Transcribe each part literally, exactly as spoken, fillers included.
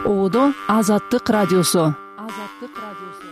Ободо Азаттык радиосу. Азаттык радиосу.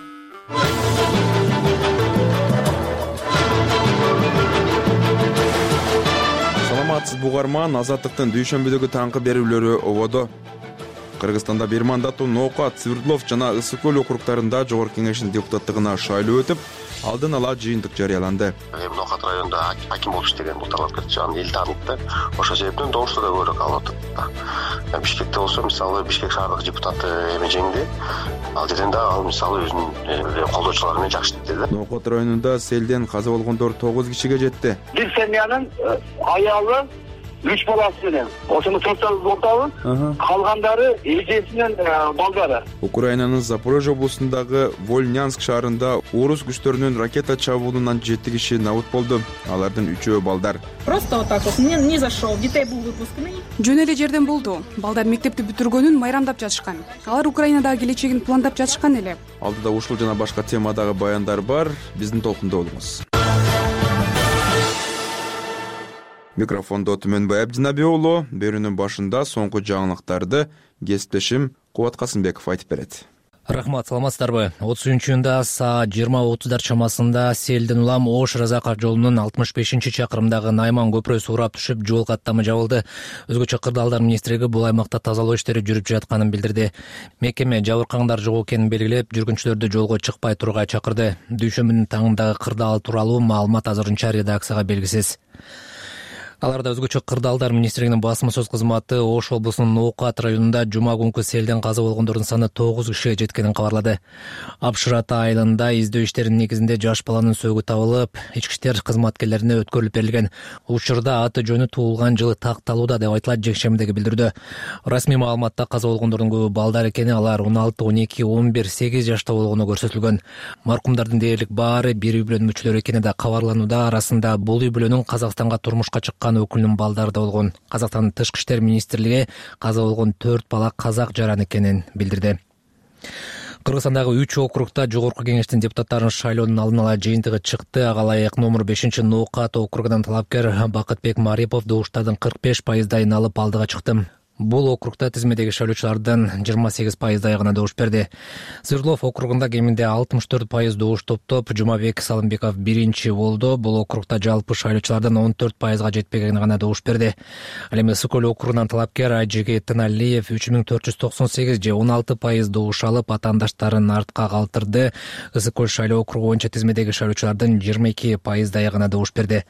Саламатсыз бугарман, Азаттыктын дүйшөмбүдөгү таңкы берүүлөрү ободо. Кыргызстанда бир мандаттуу Ноокат, Свердлов жана Ысык көл округдарында жогорку кеңештин депутаттыгына шайлоо өтүп, алдын ала жыйынтык жарыяланды. Эми Ноокат районунда аким болуп иштеген бул талап кетчи, аны эл тааныйт да. Ошол себептен добушту да көбүрөөк алып атат. Бишкекте болсо, мисалы, Бишкек шаардык депутаты эми жеңди. Ал жерден да ал мисалы өзүнүн колдоочулары менен жакшы иштеди да. Ноокат районунда селден каза болгондор тогуз кишиге жетти. Бир семьянын аялы үч баласы менен ошону төрт болтабы, калгандары эжесинен балдары. Украинанын Запорожье облусундагы Вольнянск шаарында орус күчтөрүнүн ракета чабуулунан жети киши набыт болду. Алардын үчөө балдар. Просто вот так вот не зашел. Детей был выпускный. Жөн эле жерден болду. Балдар мектепти бүтүргөнүн майрамдап жатышкан. Алар Украинадагы келечегин пландап жатышкан эле. Алдыда ушул жана башка темадагы баяндар бар. Биздин толкунда болуңуз. Микрофондо Түмөнбай Абдинаби уулу, берүүнүн башында соңку жаңылыктарды кесиптешим Кубат Касымбеков айтып берет. Рахмат, саламатсыздарбы? отузунчу июнда саат жыйырма отуздар чамасында селдин улам Ош Разакар жолунун алтымыш бешинчи чакырымдагы Найман көпүрөсү урап түшүп, жол каттамы жабылды. Өзгөчө Кырдаалдар министрлиги бул аймакта тазалоо иштери жүрүп жатканын билдирди. Мекеме жабыркагандар жок экенин белгилеп, жүргүнчүлөрдү жолго чыкпай турууга чакырды. Дүйшөмбүнүн таңындагы Кырдаал тууралуу маалымат азырынча редакцияга белгисиз. Аларда өзгөчө Кырдаалдар министрлигинин басма сөз кызматы Ош облусунун Ноокат районунда жума күнкү селден каза болгондордун саны тогуз кишиге жеткенин кабарлады. Апшырата айылында издөө иштеринин негизинде жаш баланын сөөгү табылып, ички иштер кызматкерлерине өткөрүлүп берилген. Учурда аты жөнү туулган жылы такталууда деп айтылат жекшембидеги билдирүүдө. Расмий маалыматта каза болгондордун көбү балдар экени, алар он алты, он эки, он бир, сегиз жашта болгону көрсөтүлгөн. Маркумдардын дээрлик баары бир үй бүлөнүн мүчөлөрү экени да кабарланууда. Арасында бул үй бүлөнүн Казакстанга турмушка чыккан өкүлүнүн балдары да болгон. Казакстандын тышкы иштер министрлиги каза болгон төрт бала казак жаран экенин билдирди. Кыргызстандагы үч округда жогорку кеңештин депутаттарын шайлоонун алдын ала жыйынтыгы чыкты. Ага ылайык номер бешинчи Ноокат округунан талапкер Бакытбек Марипов добуштардын кырк беш пайыздайын алып алдыга чыкты. Бул округда тизмедеги шайлоочулардын жыйырма сегиз пайыздай гана добуш берди. Свердлов округунда кеминде алтымыш төрт пайыз добуш топтоп, Жумабек Салымбеков биринчи болду. Бул округда жалпы шайлоочулардын он төрт пайызга жетпегени гана добуш берди. Ал эми Ысык көл округунан талапкер Айжеге Тыналиев үч миң төрт жүз токсон сегиз же он алты пайыз добуш алып, атаандаштарын артка калтырды. Ысык көл шайлоо округу боюнча тизмедеги шайлоочулардын жыйырма эки пайыздай гана добуш берди.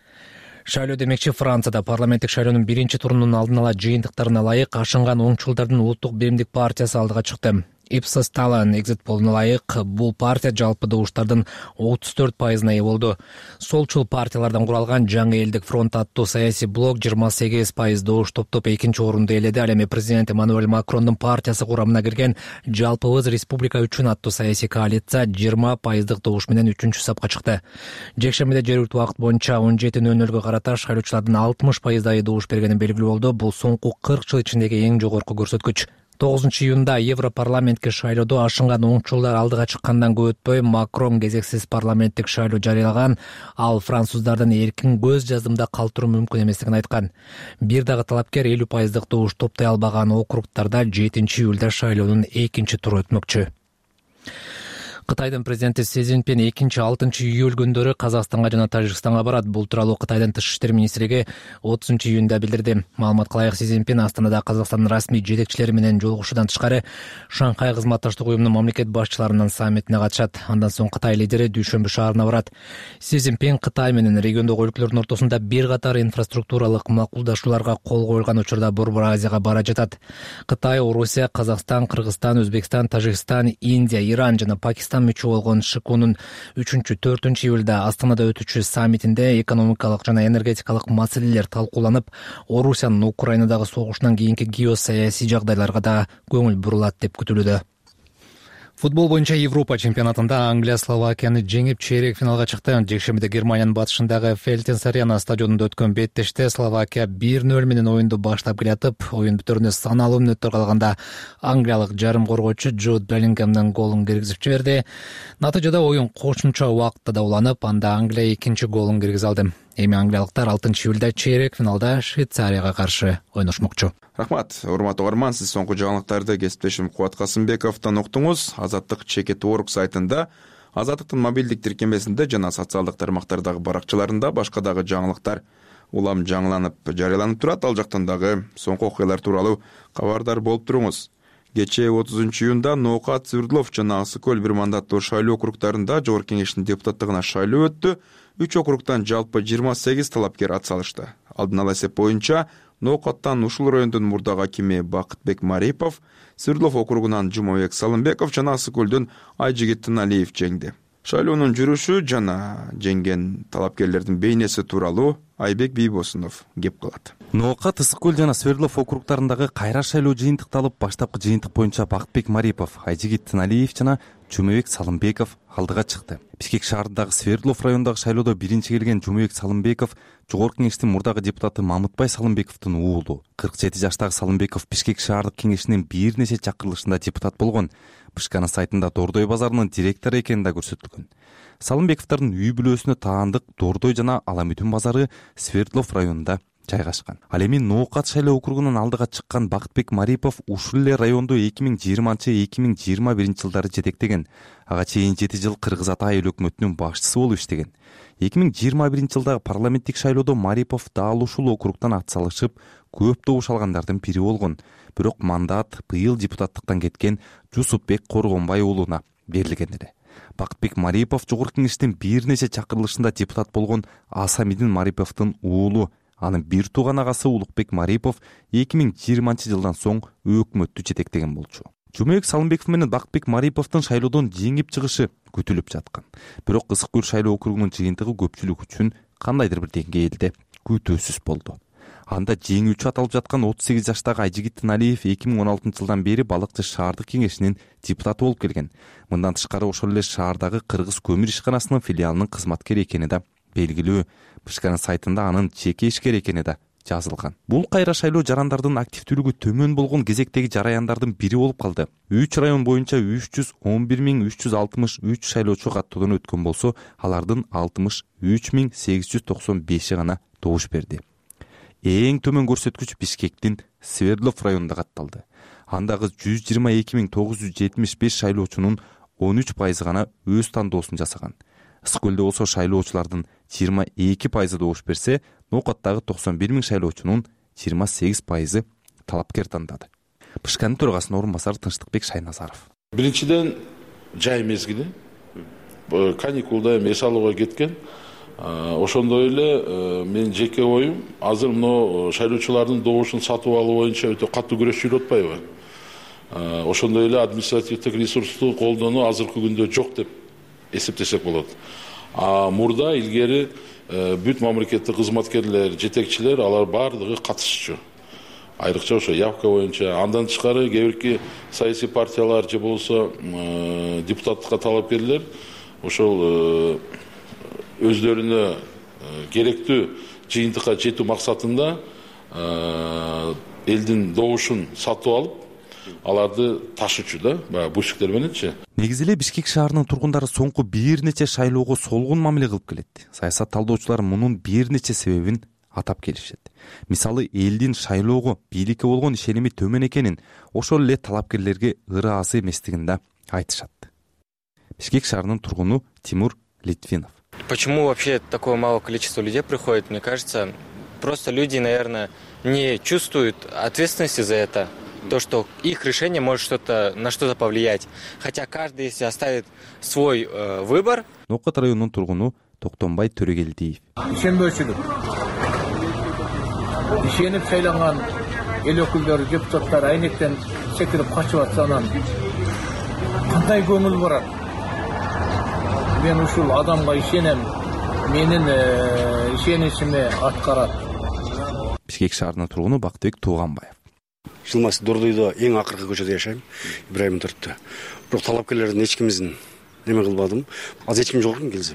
Шайлоо демекчи Францияда парламенттик шайлоонун биринчи турунун алдын ала жыйынтыктарына ылайык ашынган оңчулдардын улуттук беримдик партиясы алдыга чыкты. Ipsos Talon экзит полуна ылайык бул партия жалпы добуштардын отуз төрт пайызына ээ болду. Солчул партиялардан куралган Жаңы элдик фронт аттуу саясий блок жыйырма сегиз пайыз добуш топтоп экинчи орунду ээледи. Ал эми президент Эммануэль Макрондун партиясы курамына кирген Жалпыбыз республика үчүн аттуу саясий коалиция жыйырма пайыздык добуш менен үчүнчү сапка чыкты. Жекшембиде жергиликтүү убакыт боюнча он жети нөл нөлгө карата шайлоочулардын алтымыш пайыздайы добуш бергени белгилүү болду. Бул соңку кырк жыл ичиндеги эң жогорку көрсөткүч. тогузунчу июнда Европарламентке шайлоодо ашынган оңчулдар алдыга чыккандан көп өтпөй Макрон кезексиз парламенттик шайлоо жарыялаган. Ал француздардын эркин көз жаздымда калтыруу мүмкүн эместигин айткан. Бир дагы талапкер элүү пайыздык добуш топтой албаган округдарда жетинчи июлда шайлоонун экинчи туру өтмөкчү. Кытайдын президенти Си Цзиньпин экинчи алтынчы июль күндөрү Казакстанга жана Тажикстанга барат. Бул тууралуу Кытайдын тышкы иштер министрлиги отузунчу июнда билдирди. Маалыматка ылайык Си Цзиньпин Астанада Казакстандын расмий жетекчилери менен жолугушуудан тышкары Шанхай кызматташтык уюмунун мамлекет башчыларынын саммитине катышат. Андан соң Кытай лидери Дүйшөмбү шаарына барат. Си Цзиньпин Кытай менен региондогу өлкөлөрдүн ортосунда бир катар инфраструктуралык макулдашууларга кол коюлган учурда Борбор Азияга бара жатат. Кытай, Орусия, Казакстан, Кыргызстан, Өзбекстан, Тажикстан, Индия, Иран жана Пакистан мүчө болгон ШИКУнун үчүнчү, төртүнчү июлда Астанада өтүүчү саммитинде экономикалык жана энергетикалык маселелер талкууланып, Орусиянын Украинадагы согушунан кийинки геосаясий жагдайларга да көңүл бурулат деп күтүлүүдө. Футбол боюнча Европа чемпионатында Англия Словакияны жеңип чейрек финалга чыкты. Жекшембиде Германиянын батышындагы Фельтенс арена стадионунда өткөн беттеште Словакия бир нөл менен оюнду баштап келатып, оюн бүтөрүнө саналуу мүнөттөр калганда англиялык жарым коргоочу Джуд Беллингемдин голун киргизип жиберди. Натыйжада оюн кошумча убакытта да уланып, анда Англия экинчи голун киргизе алды. Эми англиялыктар алтынчы июлда чейрек финалда Швейцарияга каршы ойношмокчу. Рахмат. Урматтуу угарман, сиз соңку жаңылыктарды кесиптешим Кубат Касымбековдон уктуңуз. Азаттык чекит орг сайтында, Азаттыктын мобилдик тиркемесинде жана социалдык тармактардагы баракчаларында башка дагы жаңылыктар улам жаңыланып жарыяланып турат. Ал жактан дагы соңку окуялар тууралуу кабардар болуп туруңуз. Кечээ отузунчу июнда Ноокат, Свердлов жана Ысык көл бир мандаттуу шайлоо округдарында Жогорку Кеңештин депутаттыгына шайлоо өттү. Үч округдан жалпы жыйырма сегиз талапкер ат салышты. Алдын ала эсеп боюнча Ноокаттан ушул райондун мурдагы акими Бакытбек Марипов, Свердлов округунан Жумабек Салымбеков жана Ысык көлдөн Айжигит Тыналиев жеңди. Шайлоонун жүрүшү жана жеңген талапкерлердин бейнеси тууралуу Айбек Бийбосунов кеп кылат. Ноокат, Ысык көл жана Свердлов округдарындагы кайра шайлоо жыйынтыкталып, баштапкы жыйынтык боюнча Бакытбек Марипов, Айжигит Тыналиев жана Жумабек Салымбеков алдыга чыкты. Бишкек шаарындагы Свердлов районундагы шайлоодо биринчи келген Жумабек Салымбеков Жогорку Кеңештин мурдагы депутаты Мамытбай Салымбековдун уулу. кырк жети жаштагы Салымбеков Бишкек шаардык кеңешинин бир нече чакырылышында депутат болгон. Бышкана сайтында Дордой базарынын директору экени да көрсөтүлгөн. Салымбековдордун үй бүлөсүнө таандык Дордой жана Аламүтүн базары Свердлов районунда жайгашкан. Ал эми Ноокат шайлоо округунун алдыга чыккан Бакытбек Марипов ушул эле районду эки миң жыйырманчы эки миң жыйырма биринчи жылдары жетектеген. Ага чейин жети жыл Кыргыз Ата эл өкмөтүнүн башчысы болуп иштеген. эки миң жыйырма биринчи жылдагы парламенттик шайлоодо Марипов дал ушул округдан ат салышып, көп добуш алгандардын бири болгон. Бирок мандат быйыл депутаттыктан кеткен Жусупбек Коргонбай уулуна берилген эле. Бакытбек Марипов Жогорку Кеңештин бир нече чакырылышында депутат болгон Асамидин Мариповдун уулу. Анын бир тууган агасы Улукбек Марипов эки миң жыйырманчы жылдан соң өкмөттү жетектеген болчу. Жумабек Салымбеков менен Бакытбек Мариповдун шайлоодон жеңип чыгышы күтүлүп жаткан. Бирок Ысык көл шайлоо округунун жыйынтыгы көпчүлүк үчүн кандайдыр бир деңгээлде күтүүсүз болду. Анда жеңүүчү аталып жаткан отуз сегиз жаштагы Айжигит Тыналиев эки миң он алтынчы жылдан бери Балыкчы шаардык кеңешинин депутаты болуп келген. Мындан тышкары ошол эле шаардагы Кыргыз көмүр ишканасынын филиалынын кызматкери экени да белгилүү. Бышкана сайтында анын жеке ишкер экени да жазылган. Бул кайра шайлоо жарандардын активдүүлүгү төмөн болгон кезектеги жараяндардын бири болуп калды. үч район боюнча үч жүз он бир миң үч жүз алтымыш үч шайлоочу каттоодон өткөн болсо, алардын алтымыш үч миң сегиз жүз токсон беши гана добуш берди. Эң төмөн көрсөткүч Бишкектин Свердлов районунда катталды. Андагы жүз жыйырма эки миң тогуз жүз жетимиш беш шайлоочунун он үч пайызы гана өз тандоосун жасаган. Ысык көлдө болсо шайлоочулардын жыйырма эки пайызы добуш берсе, Ноокаттагы токсон бир миң шайлоочунун жыйырма сегиз пайызы талапкер тандады. Бышканын төрагасынын орун басары Тынчтыкбек Шайназаров. Биринчиден жай мезгили. Каникулда эми эс алууга кеткен. Ошондой эле менин жеке оюм, азыр мына шайлоочулардын добушун сатып алуу боюнча өтө катуу күрөш жүрүп атпайбы? Ошондой эле административдик ресурсту колдонуу азыркы күндө жок деп эсептесек болот. А мурда илгери бүт мамлекеттик кызматкерлер, жетекчилер, алар баардыгы катышчу. Айрыкча ошо явка боюнча. Андан тышкары кээ бирки саясий партиялар же болсо депутаттыкка талапкерлер ошол өздөрүнө керектүү жыйынтыкка жетүү максатында элдин добушун сатып алып, аларды ташычу да, баягы бушиктер мененчи. Негизи эле Бишкек шаарынын тургундары соңку бир нече шайлоого солгун мамиле кылып келет. Саясат талдоочулар мунун бир нече себебин атап келишет. Мисалы, элдин шайлоого бийликке болгон ишеними төмөн экенин, ошол эле талапкерлерге ыраазы эместигин да айтышат. Бишкек шаарынын тургуну Тимур Литвинов. Почему вообще такое мало количество людей приходит? Мне кажется, просто люди, наверное, не чувствуют ответственности за это. То, что их решение может что-то на что-то повлиять. Хотя каждый, если оставит свой э, выбор. Ноокат районунун тургуну Токтонбай Төрөгелдиев. Ишенбөөчүлүк. Ишенип шайланган эл өкүлдөрү, депутаттар айнектен секирип качып атса, анан кандай көңүл барат? Мен ушул адамга ишенем, менин ишеничиме аткарат. Бишкек шаарынын тургуну Бактыбек Тууганбаев. Жылмас Дордойдо эң акыркы көчөдө жашайм, Ибраим төрттө. Бирок талапкерлердин эч кимизин неме кылбадым. Азыр эч ким жок экен келсем.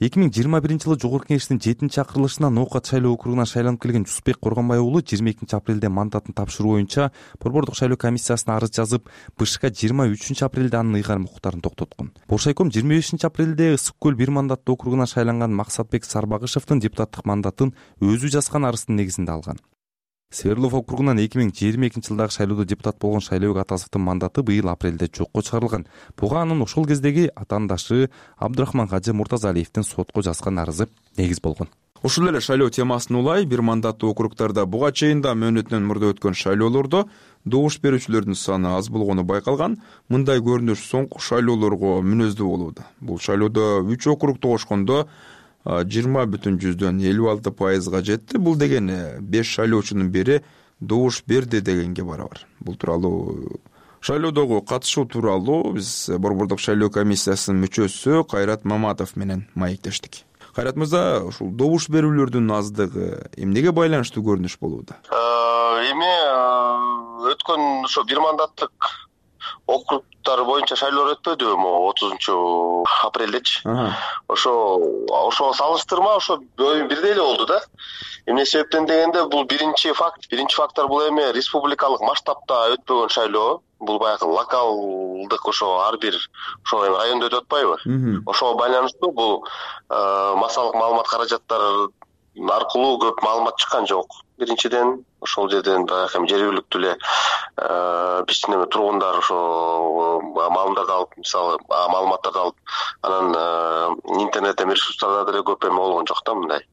эки миң жыйырма биринчи жылы жогорку кеңештин жетинчи акырылышына ноокат шайлоо округуна шайланып келген Жусупбек Коргонбай уулу жыйырма экинчи апрелде мандатын тапшыруу боюнча Борбордук шайлоо комиссиясына арыз жазып, БШК жыйырма үчүнчү апрелде анын ыйгарым укуктарын токтоткон. Боршайком жыйырма бешинчи апрелде Ысык көл бир мандаттуу округуна шайланган Максатбек Сарбагышевдин депутаттык мандатын өзү жазган арыздын негизинде алган. Свердлов округунан эки миң жыйырма экинчи жылдагы шайлоодо депутат болгон Шайлообек Атасовдун мандаты быйыл апрелде жокко чыгарылган. Буга анын ошол кездеги атаандашы Абдурахман Кажы Муртазалиевдин сотко жазган арызы негиз болгон. Ушул эле шайлоо темасын улай бир мандаттуу округтарда буга чейин да мөөнөтүнөн мурда өткөн шайлоолордо добуш берүүчүлөрдүн саны аз болгону байкалган. Мындай көрүнүш соңку шайлоолорго мүнөздүү болууда. Бул шайлоодо үч округ тогошкондо жыйырма бүтүн жүздөн элүү алты пайызга жетти. Бул дегени беш шайлоочунун бири добуш берди дегенге барабар. Бул тууралуу шайлоодогу катышуу тууралуу биз Борбордук шайлоо комиссиясынын мүчөсү Кайрат Маматов менен маектештик. Кайрат мырза, ушул добуш берүүлөрдүн аздыгы эмнеге байланыштуу көрүнүш болууда? Эми өткөн ошо бир мандаттык округтар боюнча шайлоо өтпөдүбү отузунчу апрелдечи. Ошо ошого салыштырма ошо бирдей эле болду да. Эмне себептен дегенде бул биринчи факт, биринчи фактор бул эми республикалык масштабта өтпөгөн шайлоо. Бул баягы локалдык ошо ар бир ошо эми райондо өтүп атпайбы? Ошого байланыштуу бул массалык маалымат каражаттары аркылуу көп маалымат чыккан жок. Биринчиден ошол жерден баягы эми жергиликтүү эле биздин эми тургундар ошо маалыматтарды алып, мисалы маалыматтарды алып, анан интернет эми ресурстарда деле көп эме болгон жок да мындай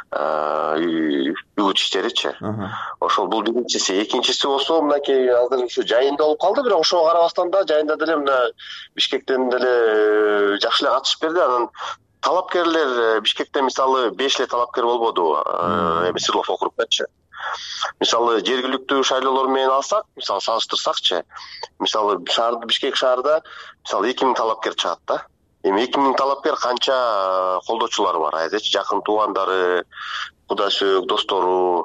үгүт иштеричи. Ошол бул биринчиси. Экинчиси болсо мынакей азыр ушу жайында болуп калды, бирок ошого карабастан да жайында деле мына Бишкектен деле жакшы эле катышып берди. Анан талапкерлер Бишкекте мисалы беш эле талапкер болбоду, эми Свердлов округдачы. Мисалы жергиликтүү шайлоолор менен алсак, мисалы салыштырсакчы, мисалы шаарда Бишкек шаарда мисалы эки миң талапкер чыгат да. Эми эки миң талапкер канча колдоочулары бар, айдачы жакын туугандары, кудай сөөк достору,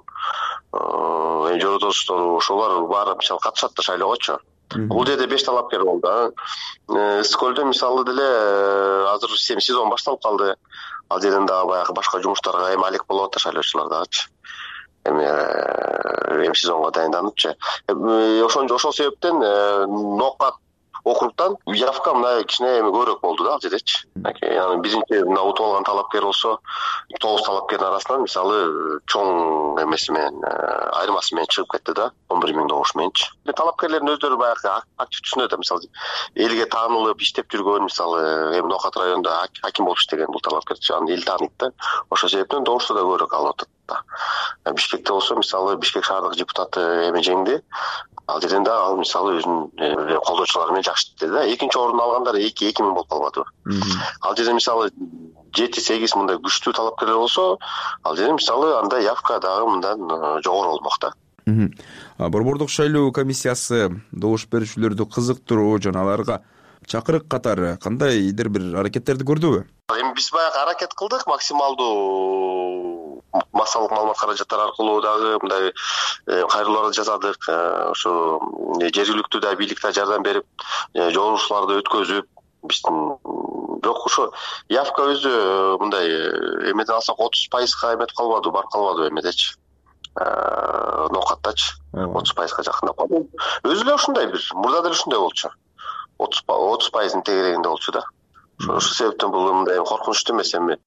жора достору, ошолор баары мисалы катышат да шайлоогочу. Бул жерде беш талапкер болду. Ысык көлдө мисалы деле азыр сезон башталып калды. Ал жерден дагы баягы башка жумуштарга эми алек болуп атат шайлоочулар дагычы. Эми эми сезонго дайынданычы. Ошон ошол себептен Ноокат округтан явка мына кичине эми көбүрөөк болду да ал жердечи. Анан биринчи мына утуп алган талапкер болсо тогуз талапкердин арасынан мисалы чоң эмеси менен айырмасы менен чыгып кетти да, он бир миң добуш мененчи. Талапкерлердин өздөрү баягы активдүү да, мисалы элге таанылып иштеп жүргөн, мисалы эми Ноокат районунда аким болуп иштеген бул талапкерчи, аны эл тааныйт да. Ошол себептен добушта да көбүрөөк алып атат да. Бишкекте болсо мисалы Бишкек шаардык депутаты эми жеңди. Ал жерден да ал мисалы өзүнүн колдоочулары менен жакшы иштеди да. Экинчи орун алгандар эки эки миң болуп калбадыбы? Ал жерде мисалы жети сегиз мындай күчтүү талапкерлер болсо, ал жерде мисалы анда явка дагы мындан жогору болмок да. Борбордук шайлоо комиссиясы добуш берүүчүлөрдү кызыктыруу жана аларга чакырык катары кандайдыр бир аракеттерди көрдүбү? Эми биз баягы аракет кылдык максималдуу массалык маалымат каражаттары аркылуу дагы мындай кайрылууларды жасадык. Ошо жергиликтүү да бийлик да жардам берип, жолугушууларды өткөзүп, биздин бирок ошо явка өзү мындай эмеден алсак отуз пайызга эметип калбады, барып калбады эмедечи. Ноокаттачы отуз пайызга жакындап калды. Өзү эле ушундай бир, мурда деле ушундай болчу. отуз пайыздын тегерегинде болчу да. Ошол себептен бул мындай коркунучтуу эмес эми.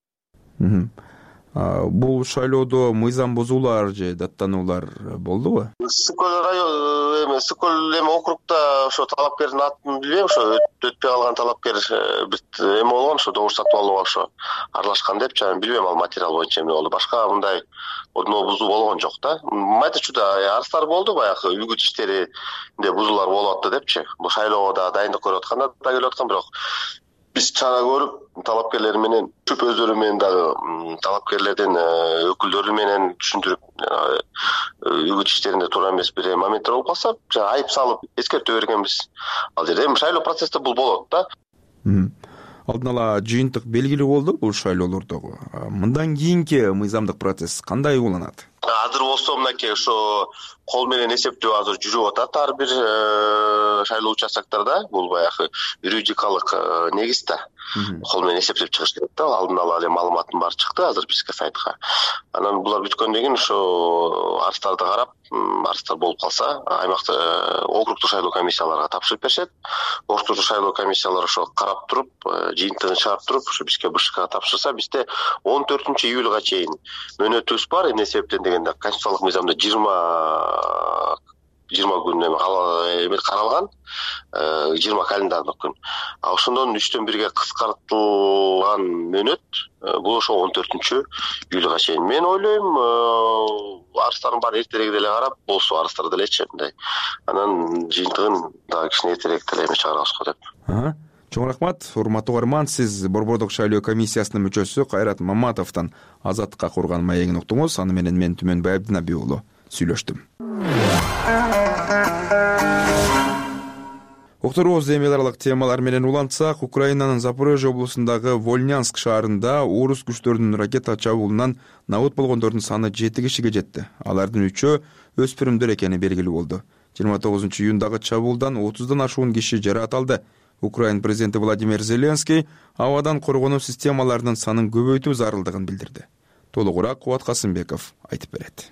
Бул шайлоодо мыйзам бузуулар же даттануулар болдубу? Ысык көл район эми Ысык көл эми округда ошо талапкердин атын билбейм, ошо өтпөй калган талапкер бир эме болгон, ошо добуш сатып алууга ошо аралашкан депчи, анан билбейм ал материал боюнча эмне болду. Башка мындай одно бузуу болгон жок да. Майда-чуда арыздар болду, баягы үгүт иштеринде бузуулар болуп атты депчи. Бул шайлоого да дайындык көрүп атканда да келип аткан, бирок биз чара көрүп талапкерлер менен чөп өздөрү менен дагы талапкерлердин өкүлдөрү менен түшүндүрүп үгүт иштеринде туура эмес бир моменттер болуп калса айып салып эскертүү бергенбиз. Ал жерде эми шайлоо процессте бул болот да. Алдын ала жыйынтык белгилүү болду бул шайлоолордогу. Мындан кийинки мыйзамдык процесс кандай уланат? Азыр болсо мынакей ошо кол менен эсептөө азыр жүрүп атат ар бир шайлоо участоктарда бул баягы юридикалык негиз да. Кол менен эсептеп чыгыш керек да. Алдын ала эле маалыматтын баары чыкты азыр бизге сайтка. Анан булар бүткөндөн кийин ошо арыздарды карап, арыздар болуп калса, аймакта округдук шайлоо комиссияларга тапшырып беришет. Округдук шайлоо комиссиялар ошо карап туруп, жыйынтыгын чыгарып туруп, ошо бизге БШКга тапшырса, бизде он төртүнчү июлга чейин мөөнөтүбүз бар. Эмне себептен дегенде конституциялык мыйзамда жыйырма жыйырма күн эме каралган, жыйырма календардык күн. А ошондон үчтөн бирге кыскартылган мөөнөт бул ошо он төртүнчү июлга чейин. Мен ойлойм, арыздардын баарын эртерээк деле карап, болсо арыздар делечи мындай. Анан жыйынтыгын дагы кичине эртерээк деле эме чыгарабызго деп. Чоң рахмат. Урматтуу угарман, сиз Борбордук шайлоо комиссиясынын мүчөсү Кайрат Маматовдон Азаттыкка курган маегин уктуңуз. Аны менен мен Түмөнбай Абдинабий уулу сүйлөштүм. Уктурубуз эми аралык темалар менен улантсак, Украинанын Запорожье облусундагы Вольнянск шаарында орус күчтөрүнүн ракета чабуулунан набыт болгондордун саны жети кишиге жетти. Алардын үчөө өспүрүмдөр экени белгилүү болду. жыйырма тогузунчу июндагы чабуулдан отуздан ашуун киши жаракат алды. Украин президенти Владимир Зеленский абадан коргонуу системаларынын санын көбөйтүү зарылдыгын билдирди. Толугураак Кубат Касымбеков айтып берет.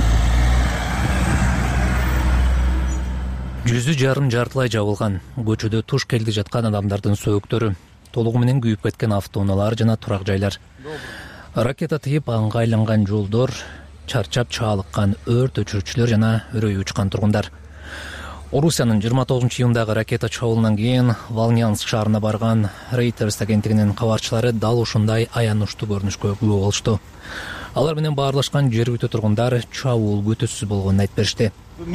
Жүзү жарым жартылай жабылган, көчөдө туш келди жаткан адамдардын сөөктөрү, толугу менен күйүп кеткен автоунаалар жана турак жайлар. Ракета тыйып аңгайланган жолдор, чарчап чаалыккан өрт өчүрүүчүлөр жана үрөйү учкан тургундар. Орусиянын жыйырма тогузунчу июндагы ракета чабуулунан кийин Волнянск шаарына барган Reuters агенттигинин кабарчылары дал ушундай аянычтуу көрүнүшкө күбө болушту. Алар менен баарлашкан жергиликтүү тургундар чабуул күтүүсүз болгонун айтып беришти.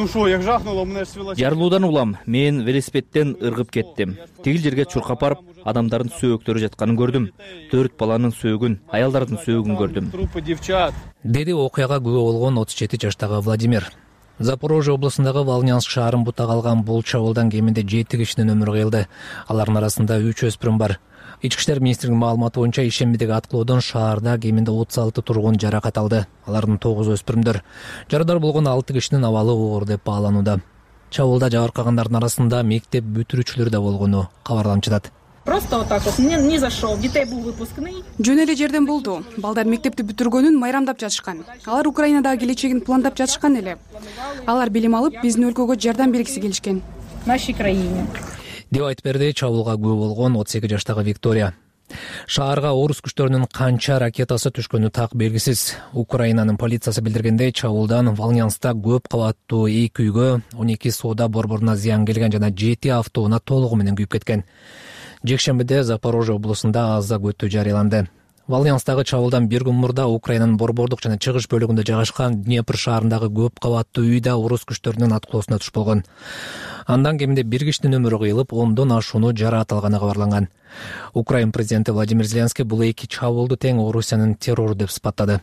Жарылуудан улам мен велосипедден ыргып кеттим. Тигил жерге чуркап барып, адамдардын сөөктөрү жатканын көрдүм. Төрт баланын сөөгүн, аялдардын сөөгүн көрдүм. Деди окуяга күбө болгон отуз жети жаштагы Владимир. Запорожье облусундагы Волнянск шаарын бутак алган бул чабуулдан кеминде жети кишинин өмүрү кыйылды. Алардын арасында үч өспүрүм бар. Ички иштер министринин маалыматы боюнча ишембидеги аткылоодон шаарда кеминде отуз алты тургун жаракат алды. Алардын тогузу өспүрүмдөр. Жарадар болгон алты кишинин абалы оор деп бааланууда. Чабуулда жабыркагандардын арасында мектеп бүтүрүүчүлөр да болгону кабарланып жатат. Просто вот так вот, не, не зашел. Детей был выпускный. Жөн эле жерден болду. Балдар мектепти бүтүргөнүн майрамдап жатышкан. Алар Украинадагы келечегин пландап жатышкан эле. Алар билим алып, биздин өлкөгө жардам бергиси келишкен. Нашей краине. Деп айтып берди чабуулга күбө болгон отуз эки жаштагы Виктория. Шаарга орус күчтөрүнүн канча ракетасы түшкөнү так белгисиз. Украинанын полициясы билдиргендей, чабуулдан Волнянскта көп кабаттуу эки үйгө, он эки соода борборуна зыян келген жана жети автоунаа толугу менен күйүп кеткен. Жекшембиде Запорожье облусунда аза күтүү жарыяланды. Волнянсктагы чабуулдан бир күн мурда Украинанын борбордук жана чыгыш бөлүгүндө жайгашкан Днепр шаарындагы көп кабаттуу үйдө орус күчтөрүнүн аткылоосуна туш болгон. Андан кеминде бир кишинин өмүрү кыйылып, ондон ашууну жаракат алганы кабарланган. Украин президенти Владимир Зеленский бул эки чабуулду тең Орусиянын террору деп сыпаттады.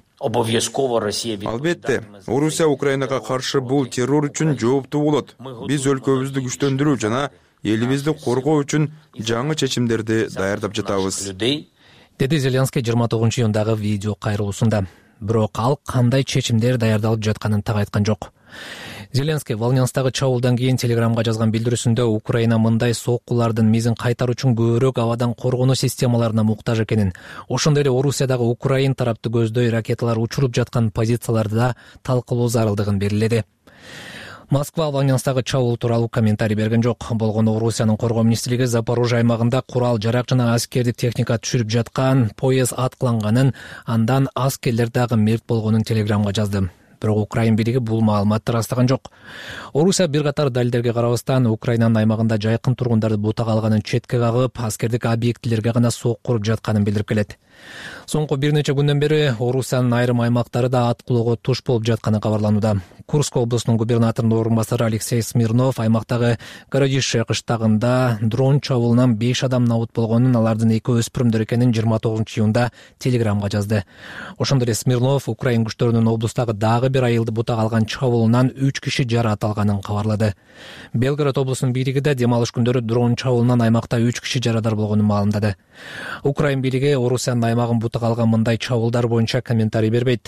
Албетте, Орусия Украинага каршы бул террор үчүн жооптуу болот. Биз өлкөбүздү күчтөндүрүү жана элибизди коргоо үчүн жаңы чечимдерди даярдап жатабыз. Деди Зеленский жыйырма тогузунчу июндагы видео кайрылуусунда. Бирок ал кандай чечимдер даярдалып жатканын так айткан жок. Зеленский Волнянсктагы чабуулдан кийин Телеграмга жазган билдирүүсүндө Украина мындай соккулардын мизин кайтаруу үчүн көбүрөөк абадан коргонуу системаларына муктаж экенин, ошондой эле Орусиядагы Украин тарапты көздөй ракеталар учуруп жаткан позицияларды да талкылоо зарылдыгын белгиледи. Москва Волнянсктагы чабуул тууралуу комментарий берген жок. Болгону Орусиянын коргоо министрлиги Запорожье аймагында курал жарак жана аскердик техника түшүрүп жаткан поезд аткыланганын, андан аскерлер дагы мерт болгонун Телеграмга жазды. Бирок Украин бийлиги бул маалыматты ырастаган жок. Орусия бир катар далилдерге карабастан Украинанын аймагында жайкын тургундарды бутак алганын четке кагып, аскердик объектилерге гана сок куруп жатканын билдирип келет. Соңку бир нече күндөн бери Орусиянын айрым аймактары да аткылоого туш болуп жатканы кабарланууда. Курск облусунун губернаторунун орун басары Алексей Смирнов аймактагы Городище кыштагында дрон чабуулунан беш адам набыт болгонун, алардын эки өспүрүмдөр экенин жыйырма тогузунчу июнда Телеграмга жазды. Ошондой эле Смирнов Украин күчтөрүнүн облустагы дагы бир айылды бутак алган чабуулунан үч киши жаракат алганын кабарлады. Белгород облусунун бийлиги да дем алыш күндөрү дрон чабуулунан аймакта үч киши жарадар болгонун маалымдады. Украин бийлиги Орусиянын аймагын бутак алган мындай чабуулдар боюнча комментарий бербейт.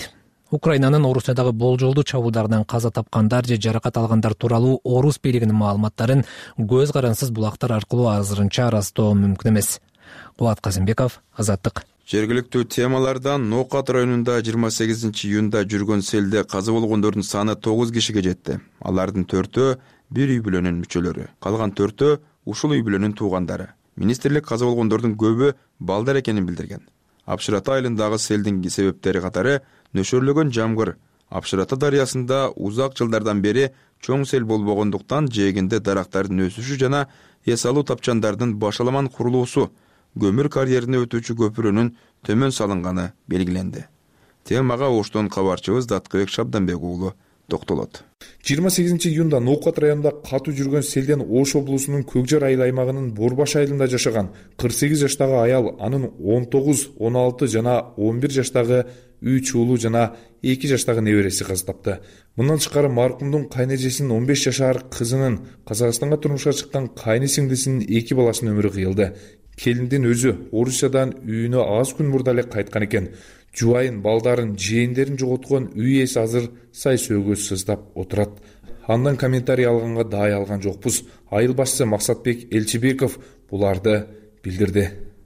Украинанын Орусиядагы болжолдуу чабуулдардан каза тапкандар же жаракат алгандар тууралуу орус бийлигинин маалыматтарын көз карансыз булактар аркылуу азырынча ырастоо мүмкүн эмес. Кубат Казимбеков, Азаттык. Жергиликтүү темалардан Ноокат районунда жыйырма сегизинчи июнда жүргөн селде каза болгондордун саны тогуз кишиге жетти. Алардын төртөө бир үй бүлөнүн мүчөлөрү, калган төртөө ушул үй бүлөнүн туугандары. Министрлик каза болгондордун көбү балдар экенин билдирген. Апшырата айылындагы селдин себептери катары нөшөрлөгөн жамгыр, Апшырата дарыясында узак жылдардан бери чоң сел болбогондуктан жээгинде дарактардын өсүшү жана эс алуу тапчандардын башаламан курулуусу, көмүр карьерине өтүүчү көпүрөнүн төмөн салынганы белгиленди. Темага оштон кабарчыбыз Даткыбек Шабданбек уулу токтолот. жыйырма сегизинчи июнда Ноокат районунда катуу жүргөн селден Ош облусунун Көкжар айыл аймагынын Борбаш айылында жашаган кырк сегиз жаштагы аял, анын он тогуз, он алты жана он бир жаштагы үч уулу жана эки жаштагы небереси каза тапты. Мындан тышкары маркумдун кайнэжесинин он беш жашар кызынын, Казакстанга турмушка чыккан кайны сиңдисинин эки баласынын өмүрү кыйылды. Келиндин өзү Орусиядан үйүнө аз күн мурда эле кайткан экен. Жубайын, балдарын, жээндерин жоготкон үй ээси азыр сай сөөгө сыздап отурат. Андан комментарий алганга даай алган жокпуз. Айыл башчысы Максатбек Элчибеков буларды билдирди.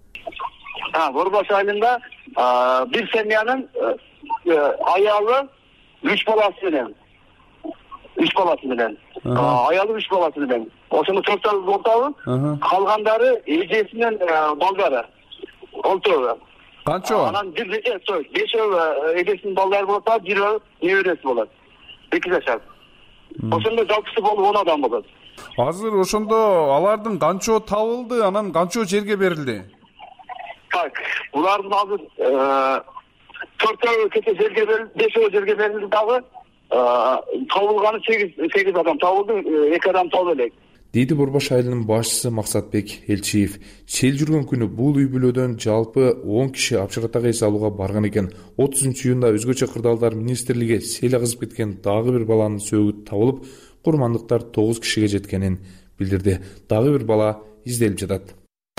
Борбаш айылында бир семьянын аялы үч баласы менен. үч баласы менен. Аялы үч баласы менен. Ошону төртөө болтабы, калгандары эжесинин балдары. Олтоо. Канчо? Анан бир бешөө эжесинин балдары болот, бирөө небереси болот. эки жашар. Ошондо жалпысы болуп он адам болот. Азыр ошондо алардын канчоо табылды, анан канчоо жерге берилди? Так, булардын азыр төртөө кете жерге берилди, бешөө жерге берилди дагы. Табылганы сегиз адам табылды, эки адам табылды элек. Дейди Борбаш айылынын башчысы Максатбек Элчиев. Сел жүргөн күнү бул үй бүлөдөн жалпы он киши Апшыратага эс алууга барган экен. отузунчу июнда өзгөчө кырдаалдар министрлиги сел агызып кеткен дагы бир баланын сөөгү табылып, курмандыктар тогуз кишиге жеткенин билдирди. Дагы бир бала изделип жатат.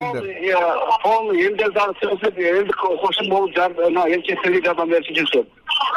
Пол элдер дагы сөзүп, элди кошун болуп жардам, элчесине жардам бериши жүрүшөт.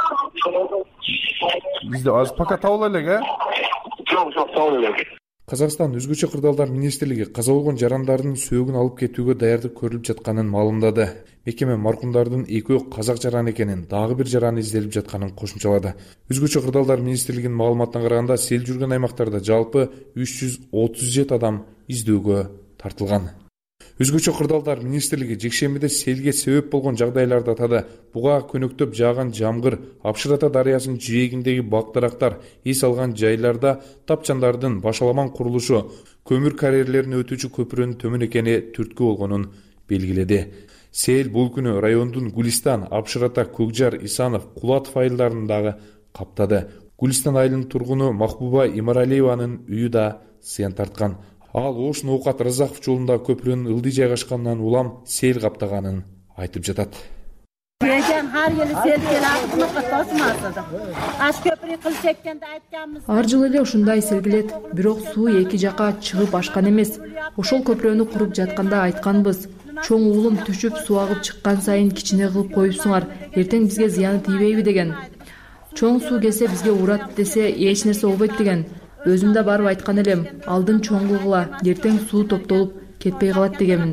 Бизде аз пока табыла элек, э? Жок, жок, табыла элек. Казакстан өзгөчө кырдаалдар министрлиги каза болгон жарандардын сөөгүн алып кетүүгө даярдык көрүлүп жатканын маалымдады. Мекеме маркумдардын экөө казак жаран экенин, дагы бир жараны изделип жатканын кошумчалады. Өзгөчө кырдаалдар министрлигинин маалыматына караганда, сел жүргөн аймактарда жалпы үч жүз отуз жети адам издөөгө тартылган. Өзгөчө кырдаалдар министрлиги жекшембиде селге себеп болгон жагдайларды атады. Буга көнөктөп жааган жамгыр, Апшырата дарыясынын жээгиндеги бак-дарактар, эс алган жайларда тапчандардын башаламан курулушу, көмүр карьерлерин өтүүчү көпүрөнүн төмөн экени түрткү болгонун белгиледи. Сел бул күнү райондун Гулистан, Апшырата, Көкжар, Исанов, Кулатов айылдарын дагы каптады. Гулистан айылынын тургуну Махбуба Имаралиеванын үйү да зыян тарткан. Ал Ош Ноокат Разаков жолунда көпүрөнүн ылдый жайгашканынан улам сел каптаганын айтып жатат. Ар жыл эле ушундай сел келет, бирок суу эки жака чыгып ашкан эмес. Ошол көпүрөнү куруп жатканда айтканбыз. Чоң уулум түшүп суу агып чыккан сайын кичине кылып коюпсуңар, эртең бизге зыяны тийбейби деген. Чоң суу келсе бизге урат десе эч нерсе болбойт деген. Өзүм да барып айткан элем, алдын чоң кылгыла, эртең суу топтолуп кетпей калат дегенмин.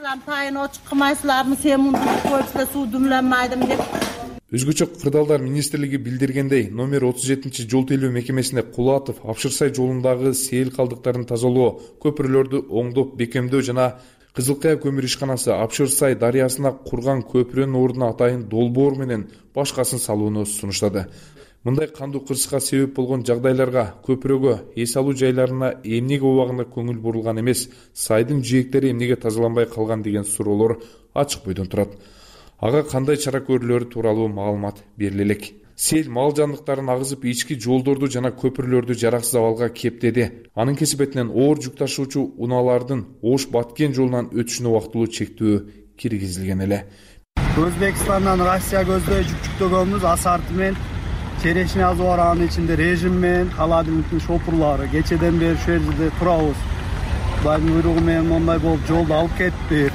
Өзгөчө кырдаалдар министрлиги билдиргендей, номер отуз жетинчи жол тейлөө мекемесине Кулатов, Апшырсай жолундагы сел калдыктарын тазалоо, көпүрлөрдү оңдоп бекемдөө жана Кызылкая көмүр ишканасы Апшырсай дарыясына курган көпүрөнүн ордуна атайын долбоор менен башкасын салууну сунуштады. Мындай кандуу кырсыкка себеп болгон жагдайларга, көпүрөгө, эс алуу жайларына эмнеге убагында көңүл бурулган эмес, сайдын жээктери эмнеге тазаланбай калган деген суроолор ачык бойдон турат. Ага кандай чара көрүлөрү тууралуу маалымат бериле элек. Сел мал жандыктарын агызып ички жолдорду жана көпүрлөрдү жараксыз абалга кептеди. Анын кесипетинен оор жүк ташуучу унаалардын Ош Баткен жолунан өтүшүнө убактылуу чектөө киргизилген эле. Өзбекстандан Россия көздөй жүк жүктөгөнбүз, ассортимент черешня азы бар, анын ичинде режим менен холодильниктин шопурлары. Кечеден бери ушул жерде турабыз. Кудайдын буйругу менен мондай болуп жолду алып кетти.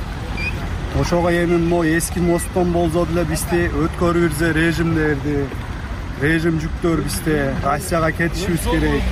Ошого эми мо эски мосттон болсо деле бизди өткөрүп ирсе режимдерди. режим жүктөр бизде Россияга кетишибиз керек.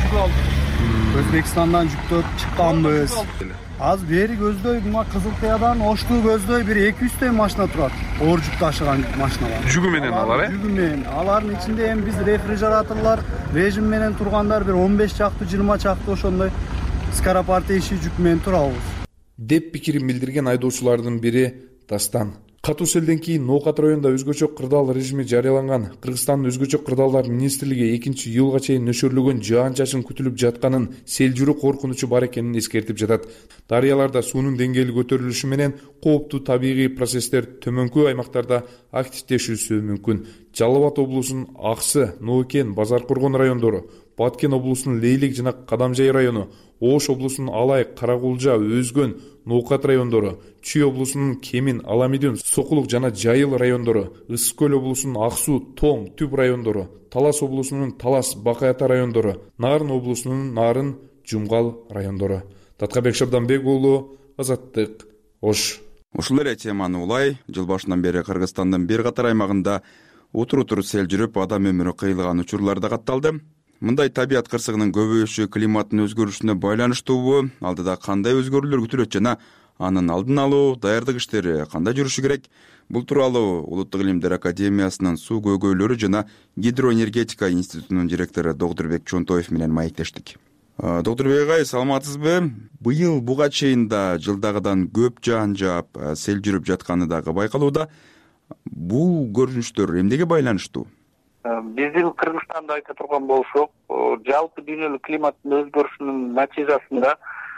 Өзбекстандан жүктөп чыкканбыз. Азыр бери көздөй мына Кызыл Кыядан Ошту көздөй бир эки жүздөй машина турат. Оор жүк ташыган машиналар. Жүгү менен алар, э? Жүгү менен. Алардын ичинде эми биз рефрижераторлор режим менен тургандар бир он беш чакты, жыйырма чакты ошондой скоропортейший жүк менен турабыз. Деп пикирин билдирген айдоочулардын бири Дастан. Катуу селден кийин Ноокат районунда өзгөчө кырдаал режими жарыяланган. Кыргызстандын өзгөчө кырдаалдар министрлиги экинчи июлга чейин нөшөрлөгөн жаан-чачын күтүлүп жатканын, сел жүрүү коркунучу бар экенин эскертип жатат. Дарыяларда суунун деңгээли көтөрүлүшү менен кооптуу табигый процесстер төмөнкү аймактарда активдешүүсү мүмкүн. Жалал Абад облусунун Аксы, Ноокен, Базар Коргон райондору, Баткен облусунун Лейлик жана Кадамжай району, Ош облусунун Алай, Каракулжа, Өзгөн, Ноокат райондору, Чүй облусунун Кемин, Аламидин, Сокулук жана Жайыл райондору, Ысык көл облусунун Аксуу, Тоң, Түп райондору, Талас облусунун Талас, Бакаята райондору, Нарын облусунун Нарын, Жумгал райондору. Таткабек Шабданбек уулу, Азаттык, Ош. Ушул эле теманы улай жыл башынан бери Кыргызстандын бир катар аймагында утур-утур сел жүрүп, адам өмүрү кыйылган учурлар да катталды. Мындай табият кырсыгынын көбөйүшү климаттын өзгөрүшүнө байланыштуубу, алдыда кандай өзгөрүүлөр күтүлөт жана анын алдын алуу, даярдык иштери кандай жүрүшү керек? Бул тууралуу Улуттук илимдер академиясынын суу көйгөйлөрү жана гидроэнергетика институтунун директору Докторбек Чонтоев менен маектештик. Докторбек агай, саламатсызбы? Быйыл буга чейин да жылдагыдан көп жаан жаап, сел жүрүп жатканы дагы байкалууда. Бул көрүнүштөр эмнеге байланыштуу? Биздин Кыргызстанда айта турган болсок, жалпы дүйнөлүк климаттын өзгөрүшүнүн натыйжасында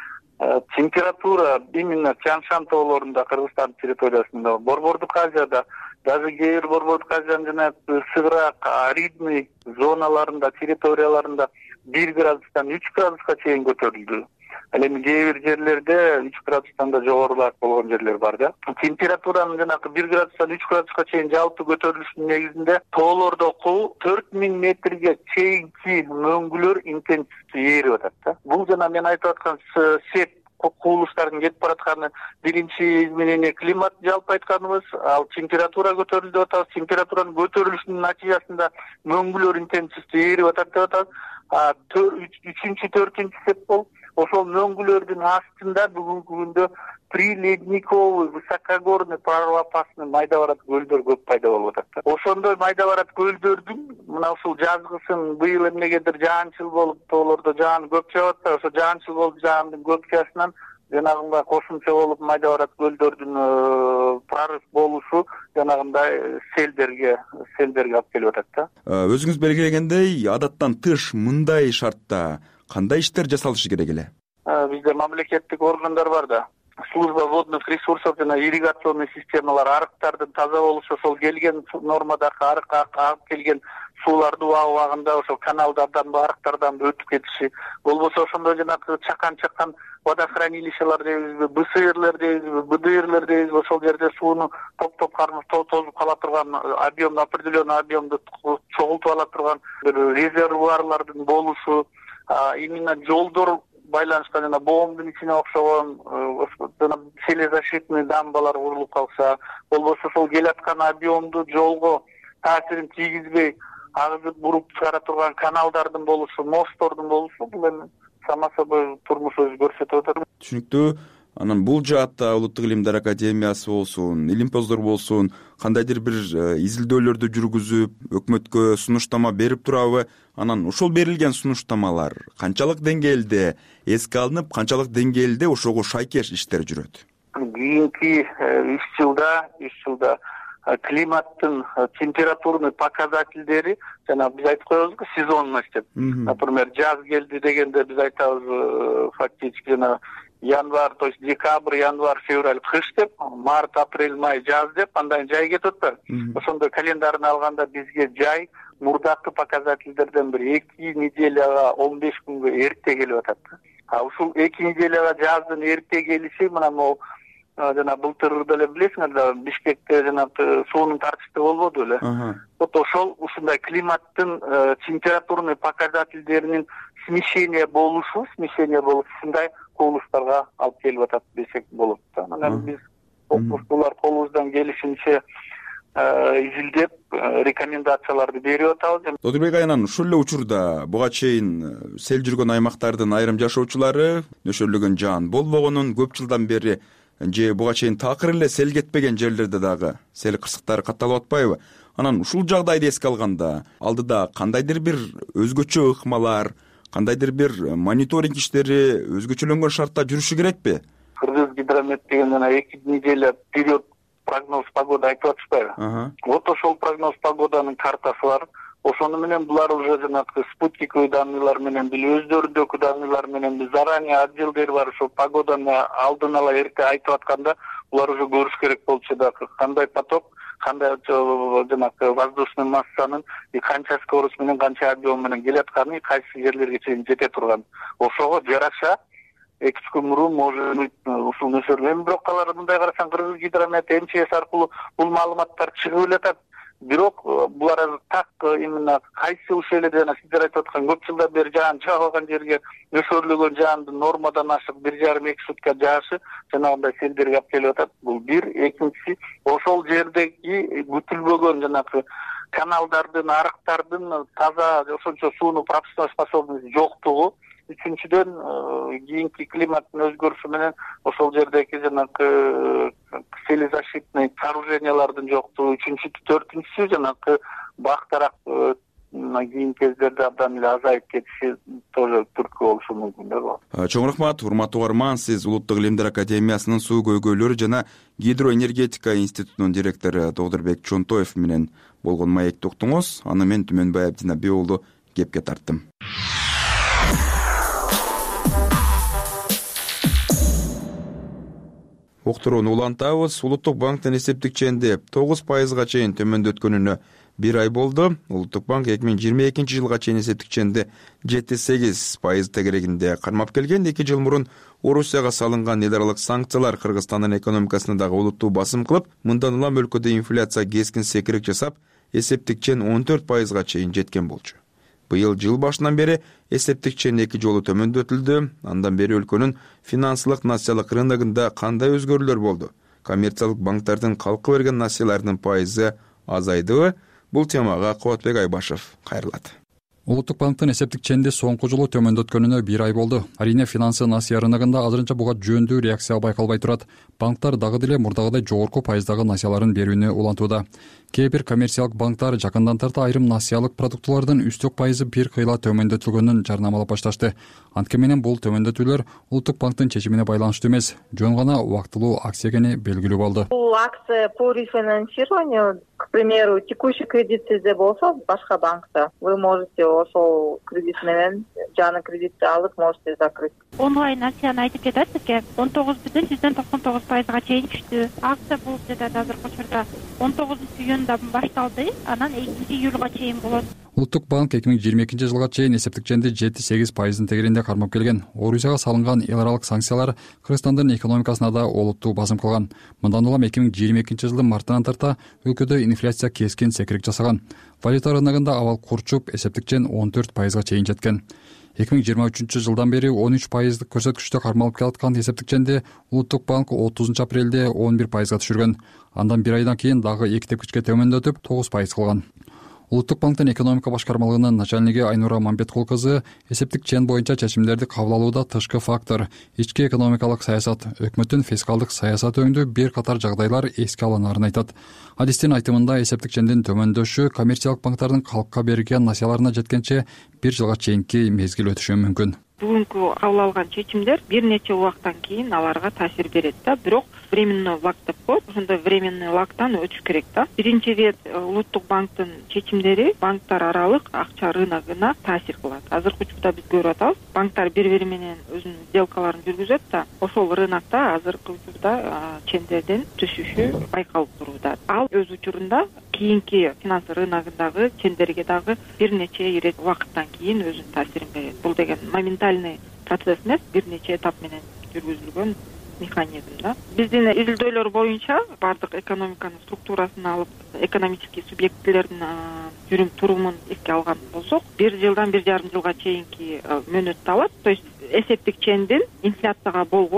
температура именно Тянь-Шань тоолорунда, Кыргызстан территориясында, Борбордук Азияда, даже кээ бир Борбордук Азиянын жана сыгыраак аридный зоналарында, территорияларында бир градустан үч градуска чейин көтөрүлдү. Ал эми кээ бир жерлерде үч градустан да жогорулаак болгон жерлер бар да. Температуранын жанагы бир градустан үч градуска чейин жалпы көтөрүлүшүнүн негизинде тоолордогу төрт миң метрге чейинки мөңгүлөр интенсивдүү ээрип атат да. Бул жана мен айтып аткан сеп кубулуштардын кетип баратканы биринчи изменение климат жалпы айтканыбыз, ал температура көтөрүлдү деп атабыз. Температуранын көтөрүлүшүнүн натыйжасында мөңгүлөр интенсивдүү ээрип атат деп атабыз. А үчүнчү, төртүнчү сеп бол ошол мөңгүлөрдүн астында бүгүнкү күндө приледниковый, высокогорный, пароопасный майда барат көлдөр көп пайда болуп атат. Ошондой майда барат көлдөрдүн мына ушул жазгысын быйыл эмнегедир жаанчыл болуп тоолордо жаан көп жаап атты. Ошо жаанчыл болуп жаандын көпчасынан жанагындай кошумча болуп майда барат көлдөрдүн прорыв болушу жанагындай селдерге селдерге алып келип атат да. Өзүңүз белгилегендей, адаттан тыш мындай шартта кандай иштер жасалышы керек эле? Бизде мамлекеттик органдар бар да. Служба водных ресурсов жана ирригационный системалар, арыктардын таза болушу, ошол келген нормадагы арыкка агып келген сууларды убагы убагында ошол каналдардан, арыктардан өтүп кетиши, болбосо ошондой жанагы чакан чакан водохранилищелер дейбизби, БСРлер дейбизби, БДРлер дейбизби, ошол жерде сууну топ-топ кармап тозуп кала турган, объем определенный объемду чогултуп ала турган бир резервуарлардын болушу, именно жолдор байланышкан жана боомдун ичине окшогон жана селезащитный дамбалар курулуп калса, болбосо ошол келаткан объемду жолго таасирин тийгизбей агызып буруп чыгара турган каналдардын болушу, мосттордун болушу, бул эми сама собой турмуш өзү көрсөтүп атат. Түшүнүктүү. Анан бул жаатта Улуттук илимдер академиясы болсун, илимпоздор болсун, кандайдыр бир изилдөөлөрдү жүргүзүп, өкмөткө сунуштама берип турабы? Анан ушул берилген сунуштамалар канчалык деңгээлде эске алынып, канчалык деңгээлде ошого шайкеш иштер жүрөт? Кийинки үч жылда, үч жылда климаттын температурный показательдери жана биз айтып коебузго сезонность деп. Например, жаз келди дегенде биз айтабыз фактически жана январь, то есть декабрь, январь, февраль кыш деп, март, апрель, май жаз деп, андан жай кетип атпайбы. Ошондой календарын алганда бизге жай мурдакы показательдерден бир эки неделяга, он беш күнгө эрте келип атат. А ушул эки неделяга жаздын эрте келиши мына могу жана былтыр деле билесиңер да, Бишкекте жана суунун тартышты болбоду эле. Вот ошол ушундай климаттын температурный показательдеринин смещение болушу, смещение болуп ушундай кубулуштарга алып келип атат десек болот да. Анан биз окуштуулар колубуздан келишинче изилдеп рекомендацияларды берип атабыз. Додурбек айынан ушул эле учурда буга чейин сел жүргөн аймактардын айрым жашоочулары нөшөрлөгөн жаан болбогонун, көп жылдан бери же буга чейин такыр эле сел кетпеген жерлерде дагы сел кырсыктары катталып атпайбы? Анан ушул жагдайды эске алганда алдыда кандайдыр бир өзгөчө ыкмалар, кандайдыр бир мониторинг иштери өзгөчөлөнгөн шартта жүрүшү керекпи? Кыргыз гидромет деген жана эки неделя период прогноз погода айтып атышпайбы? Вот ошол прогноз погоданын картасы бар. Ошону менен булар уже жанагы спутниковый данныйлар менен били, өздөрүндөгү данныйлар менен били, заранее отделдери бар, ошол погоданы алдын ала эрте айтып атканда булар уже көрүш керек болчу да, кандай поток, кандай жанагы воздушный массанын канча скорость менен, канча объем менен келатканы, кайсы жерлерге чейин жете турган. Ошого жараша эки үч күн мурун может быть ушул нөшөрлөр. Бирок алар мындай карасаң Кыргыз гидромет эм че эс аркылуу бул маалыматтар чыгып эле. Бирок булар азыр так именно кайсы ушул эле жана сиздер айтып аткан көп жылдан бери жаан жааган жерге нөшөрлөгөн жаандын нормадан ашык бир жарым эки сутка жаашы жанагындай селдерге алып келип атат. Бул бир. Экинчиси, ошол жердеги күтүлбөгөн жанагы каналдардын, арыктардын таза ошончо сууну пропускной способности жоктугу. Үчүнчүдөн кийинки климаттын өзгөрүшү менен ошол жердеги жанагы селезащитный сооружениялардын жоктугу. Үчүнчү, төртүнчүсү жанагы бактарак кийинки кездерде абдан эле азайып кетиши тоже түрткү болушу мүмкүн. Чоң рахмат, урматтуу угарман. Сиз Улуттук илимдер академиясынын суу көйгөйлөрү жана гидроэнергетика институтунун директору Додурбек Чонтоев менен болгон маекти уктуңуз. Аны мен Түмөнбай Абдинабий уулу кепке тарттым. Уктурууну улантабыз. Улуттук банктын эсептик ченди тогуз пайызга чейин төмөндөткөнүнө бир ай болду. Улуттук банк эки миң жыйырма экинчи жылга чейин эсептик ченди жети сегиз пайыз тегерегинде кармап келген. эки жыл мурун Орусияга салынган эл аралык санкциялар Кыргызстандын экономикасына дагы олуттуу басым кылып, мындан улам өлкөдө инфляция кескин секирик жасап, эсептик чен он төрт пайызга чейин жеткен болчу. Быйыл жыл башынан бери эсептик чен эки жолу төмөндөтүлдү. Андан бери өлкөнүн финансылык насиялык рыногунда кандай өзгөрүүлөр болду? Коммерциялык банктардын калкы берген насиялардын пайызы азайдыбы? Бул темага Кубатбек Айбашев кайрылат. Улуттук банктын эсептик ченди соңку жолу төмөндөткөнүнө бир ай болду. Арине финансы насыя рыногунда азырынча буга жөндүү реакция байкалбай турат. Банктар дагы деле мурдагыдай жогорку пайыздагы насыяларын берүүнү улантууда. Кээ бир коммерциялык банктар жакындан тарта айрым насыялык продуктылардын үстөк пайызы бир кыйла төмөндөтүлгөнүн жарнамалап башташты. Анткени менен бул төмөндөтүүлөр Улуттук банктын чечимине байланыштуу эмес, жөн гана убактылуу акция экени белгилүү болду. Бул акция по рефинансированию, к примеру, текущий кредит сизде болсо башка банкта, вы можете ошол кредит менен жаңы кредитти алып можете закрыть. Онлайн акцияны айтып жатат бизге он тогуз бүтүн жүздөн токсон тогуз пайызга чейин түштү. Акция болуп жатат азыркы учурда он тогузунчу июнда башталды, анан экинчи июлга чейин болот. Улуттук банк эки миң жыйырма экинчи жылга чейин эсептик ченди жети сегиз пайыздын тегеринде кармап келген. Орусияга салынган эл аралык санкциялар Кыргызстандын экономикасына да олуттуу басым кылган. Мындан улам эки миң жыйырма экинчи жылдын мартынан тарта өлкөдө инфляция кескин секирик жасаган. Валюта рыногунда абал курчуп, эсептик чен он төрт пайызга чейин жеткен. эки миң жыйырма үчүнчү жылдан бери он үч пайыздык көрсөткүчтө кармалып келаткан эсептик ченди Улуттук банк отузунчу апрелде он бир пайызга түшүргөн. Андан бир айдан кийин дагы эки тепкичке төмөндөтүп тогуз пайыз кылган. Улуттук банктын экономика башкармалыгынын начальниги Айнура Мамбеткул кызы эсептик чен боюнча чечимдерди кабыл алууда тышкы фактор, ички экономикалык саясат, өкмөттүн фискалдык саясаты өңдүү бир катар жагдайлар эске алынарын айтат. Адистин айтымында эсептик чендин төмөндөшү коммерциялык банктардын калкка берген насыяларына жеткенче бир жылга чейинки мезгил өтүшү мүмкүн. Бүгүнкү кабыл алган чечимдер бир нече убакыттан кийин аларга таасир берет да, бирок временный лаг деп коет. Ошондой временный лагтан өтүш керек да. Биринчи рет Улуттук банктын чечимдери банктар аралык акча рыногуна таасир кылат. Азыркы учурда биз көрүп атабыз, банктар бири-бири менен өзүнүн сделкаларын жүргүзөт да, ошол рынокто азыркы учурда чендердин түшүшү байкалып турууда. Ал өз учурунда кийинки финансы рыногундагы чендерге дагы бир нече ирет убакыттан кийин өзүнүн таасирин берет. Бул деген моментальный процесс эмес, бир нече этап менен жүргүзүлгөн механизм да. Биздин изилдөөлөр боюнча бардык экономиканын структурасын алып, экономический субъектилердин жүрүм турумун эске алган болсок, бир жылдан бир жарым жылга чейинки мөөнөттү алат. То есть эсептик чендин инфляцияга болгон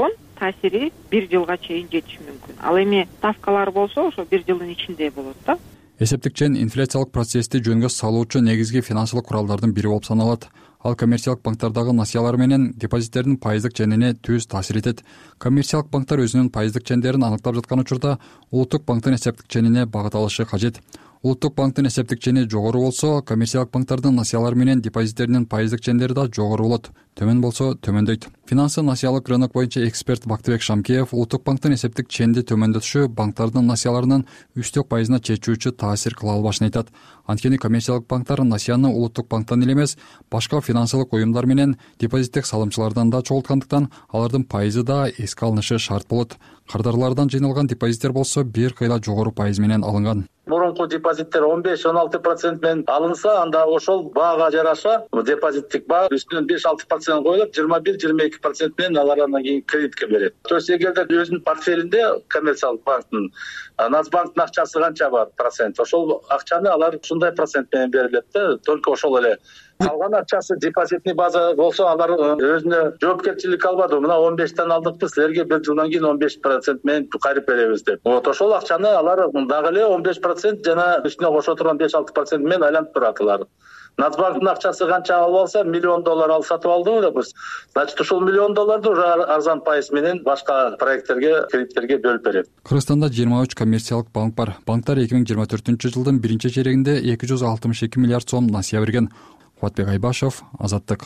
таасири бир жылга чейин жетиши мүмкүн. Ал эми ставкалар болсо ошо бир жылдын ичинде болот да. Эсептик чен инфляциялык процессти жөнгө салуучу негизги финансылык куралдардын бири болуп саналат. Ал коммерциялык банктардагы насыялар менен депозиттердин пайыздык ченине түз таасир этет. Коммерциялык банктар өзүнүн пайыздык чендерин аныктап жаткан учурда улуттук банктын эсептик ченине багыт алышы кажет. Улуттук банктын эсептик чени жогору болсо, коммерциялык банктардын насыялар менен депозиттеринин пайыздык чендери да жогору болот. Төмөн болсо төмөндөйт. Финансы насыялык рынок боюнча эксперт Бактыбек Шамкеев улуттук банктын эсептик ченди төмөндөтүшү банктардын насыяларынын үчтөк пайызына чечүүчү таасир кыла албашын айтат. Анткени коммерциялык банктар насыяны улуттук банктан эле эмес, башка финансылык уюмдар менен депозиттик салымчылардан да чогулткандыктан алардын пайызы да эске алынышы шарт болот. Кардарлардан жыйналган депозиттер болсо бир кыйла жогору пайыз менен алынган. Мурунку депозиттер он беш он алты процент менен алынса, анда ошол баага жараша депозиттик баа үстүнөн беш алты процент коюлуп, жыйырма бир жыйырма эки процент менен алар андан кийин кредитке берет. То есть эгерде өзүнүн портфелинде коммерциялык банктын Нацбанктын акчасы канча бар процент, ошол акчаны алар ушундай процент менен берилет да, только ошол эле. Калган акчасы депозитный база болсо, алар өзүнө жоопкерчилик албады. Мына он бештен алдыкпы, силерге бир жылдан кийин он беш процент менен кайрып беребиз деп. Вот ошол акчаны алар дагы эле он беш процент жана үстүнө кошо турган беш алты процент менен айлантып турат алар. Нацбанктын акчасы канча алып алса, миллион доллар алып сатып алдыбы деп. Значит, ушул миллион долларды уже арзан пайыз менен башка проекттерге, кредиттерге бөлүп берет. Кыргызстанда жыйырма үч коммерциялык банк бар. Банктар эки миң жыйырма төртүнчү жылдын биринчи чейрегинде эки жүз алтымыш эки миллиард сом насыя берген. Кубатбек Айбашев, Азаттык.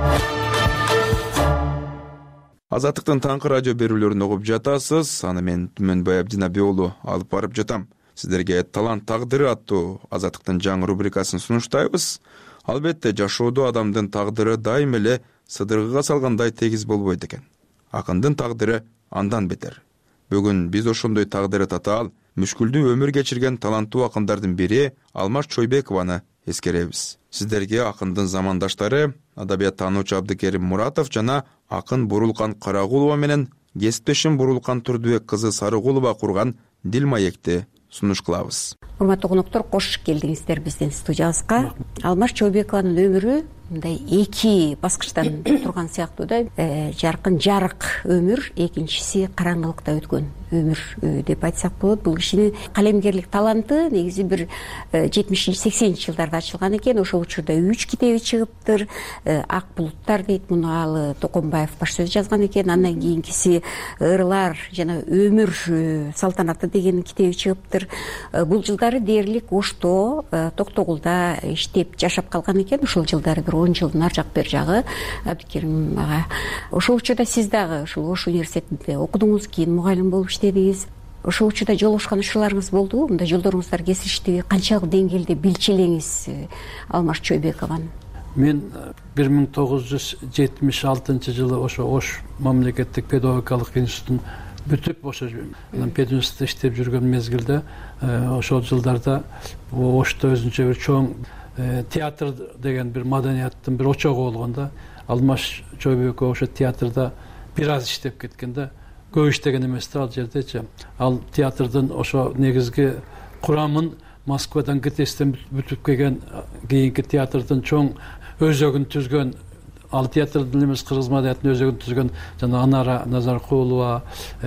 Азаттыктын таңкы радио берүүлөрүн угуп жатасыз. Аны мен Түмөнбай Абдинабек уулу алып барып жатам. Сиздерге талант тагдыры аттуу Азаттыктын жаңы рубрикасын сунуштайбыз. Албетте жашоодо адамдын тагдыры дайым эле сыдыргыга салгандай тегиз болбойт экен. Акындын тагдыры андан бетер. Бүгүн биз ошондой тагдыры татаал, мүшкүлдүү өмүр кечирген таланттуу акындардын бири Алмаз Чойбекованы эскеребиз. Сиздерге акындын замандаштары адабият таануучу Абдыкерим Муратов жана акын Бурулкан Карагулова менен кесиптешим Бурулкан Турдубек кызы Сарыгулова курган дил маекти сунуш кылабыз. Урматтуу коноктор, кош келдиңиздер биздин студиябызга. Алмаз Чойбекованын өмүрү мындай эки баскычтан турган сыяктуу да, жаркын жарык өмүр, экинчиси караңгылыкта өткөн өмүр деп айтсак болот. Бул кишинин калемгерлик таланты негизи бир жетимишинчи сексенинчи жылдарда ачылган экен. Ошол учурда үч китеби чыгыптыр. Ак булуттар дейт, муну ал Токомбаев баш сөз жазган экен. Андан кийинкиси Ырлар жана өмүр салтанаты деген китеби чыгыптыр. Бул жылдары дээрлик Ошто, Токтогулда иштеп жашап калган экен. Ошол жылдары бир он жылдын ар жак бер жагы Абдыкерим ага. Ошол учурда сиз дагы ушул Ош университетинде окудуңуз, кийин мугалим болуп иштедиңиз. Ошол учурда жолугушкан учурларыңыз болдубу? Мындай жолдоруңуздар кесиштиги канчалык деңгээлде билчилеңиз Алмаз Чойбекованы? Мен бир миң тогуз жүз жетимиш алтынчы жылы ошо Ош мамлекеттик педагогикалык институтун бүтүп, ошо пединститутта иштеп жүргөн мезгилде, ошол жылдарда Ошто өзүнчө бир чоң театр деген бир маданияттын бир очогу болгон да. Алмаз Чойбеков ошо театрда бир аз иштеп кеткен да. Көп иштеген эмес да ал жердечи. Ал театрдын ошо негизги курамын Москвадан ГТСтен бүтүп келген, кийинки театрдын чоң өзөгүн түзгөн, ал театрдын эмес кыргыз маданияттын өзөгүн түзгөн жана Анара Назаркулова,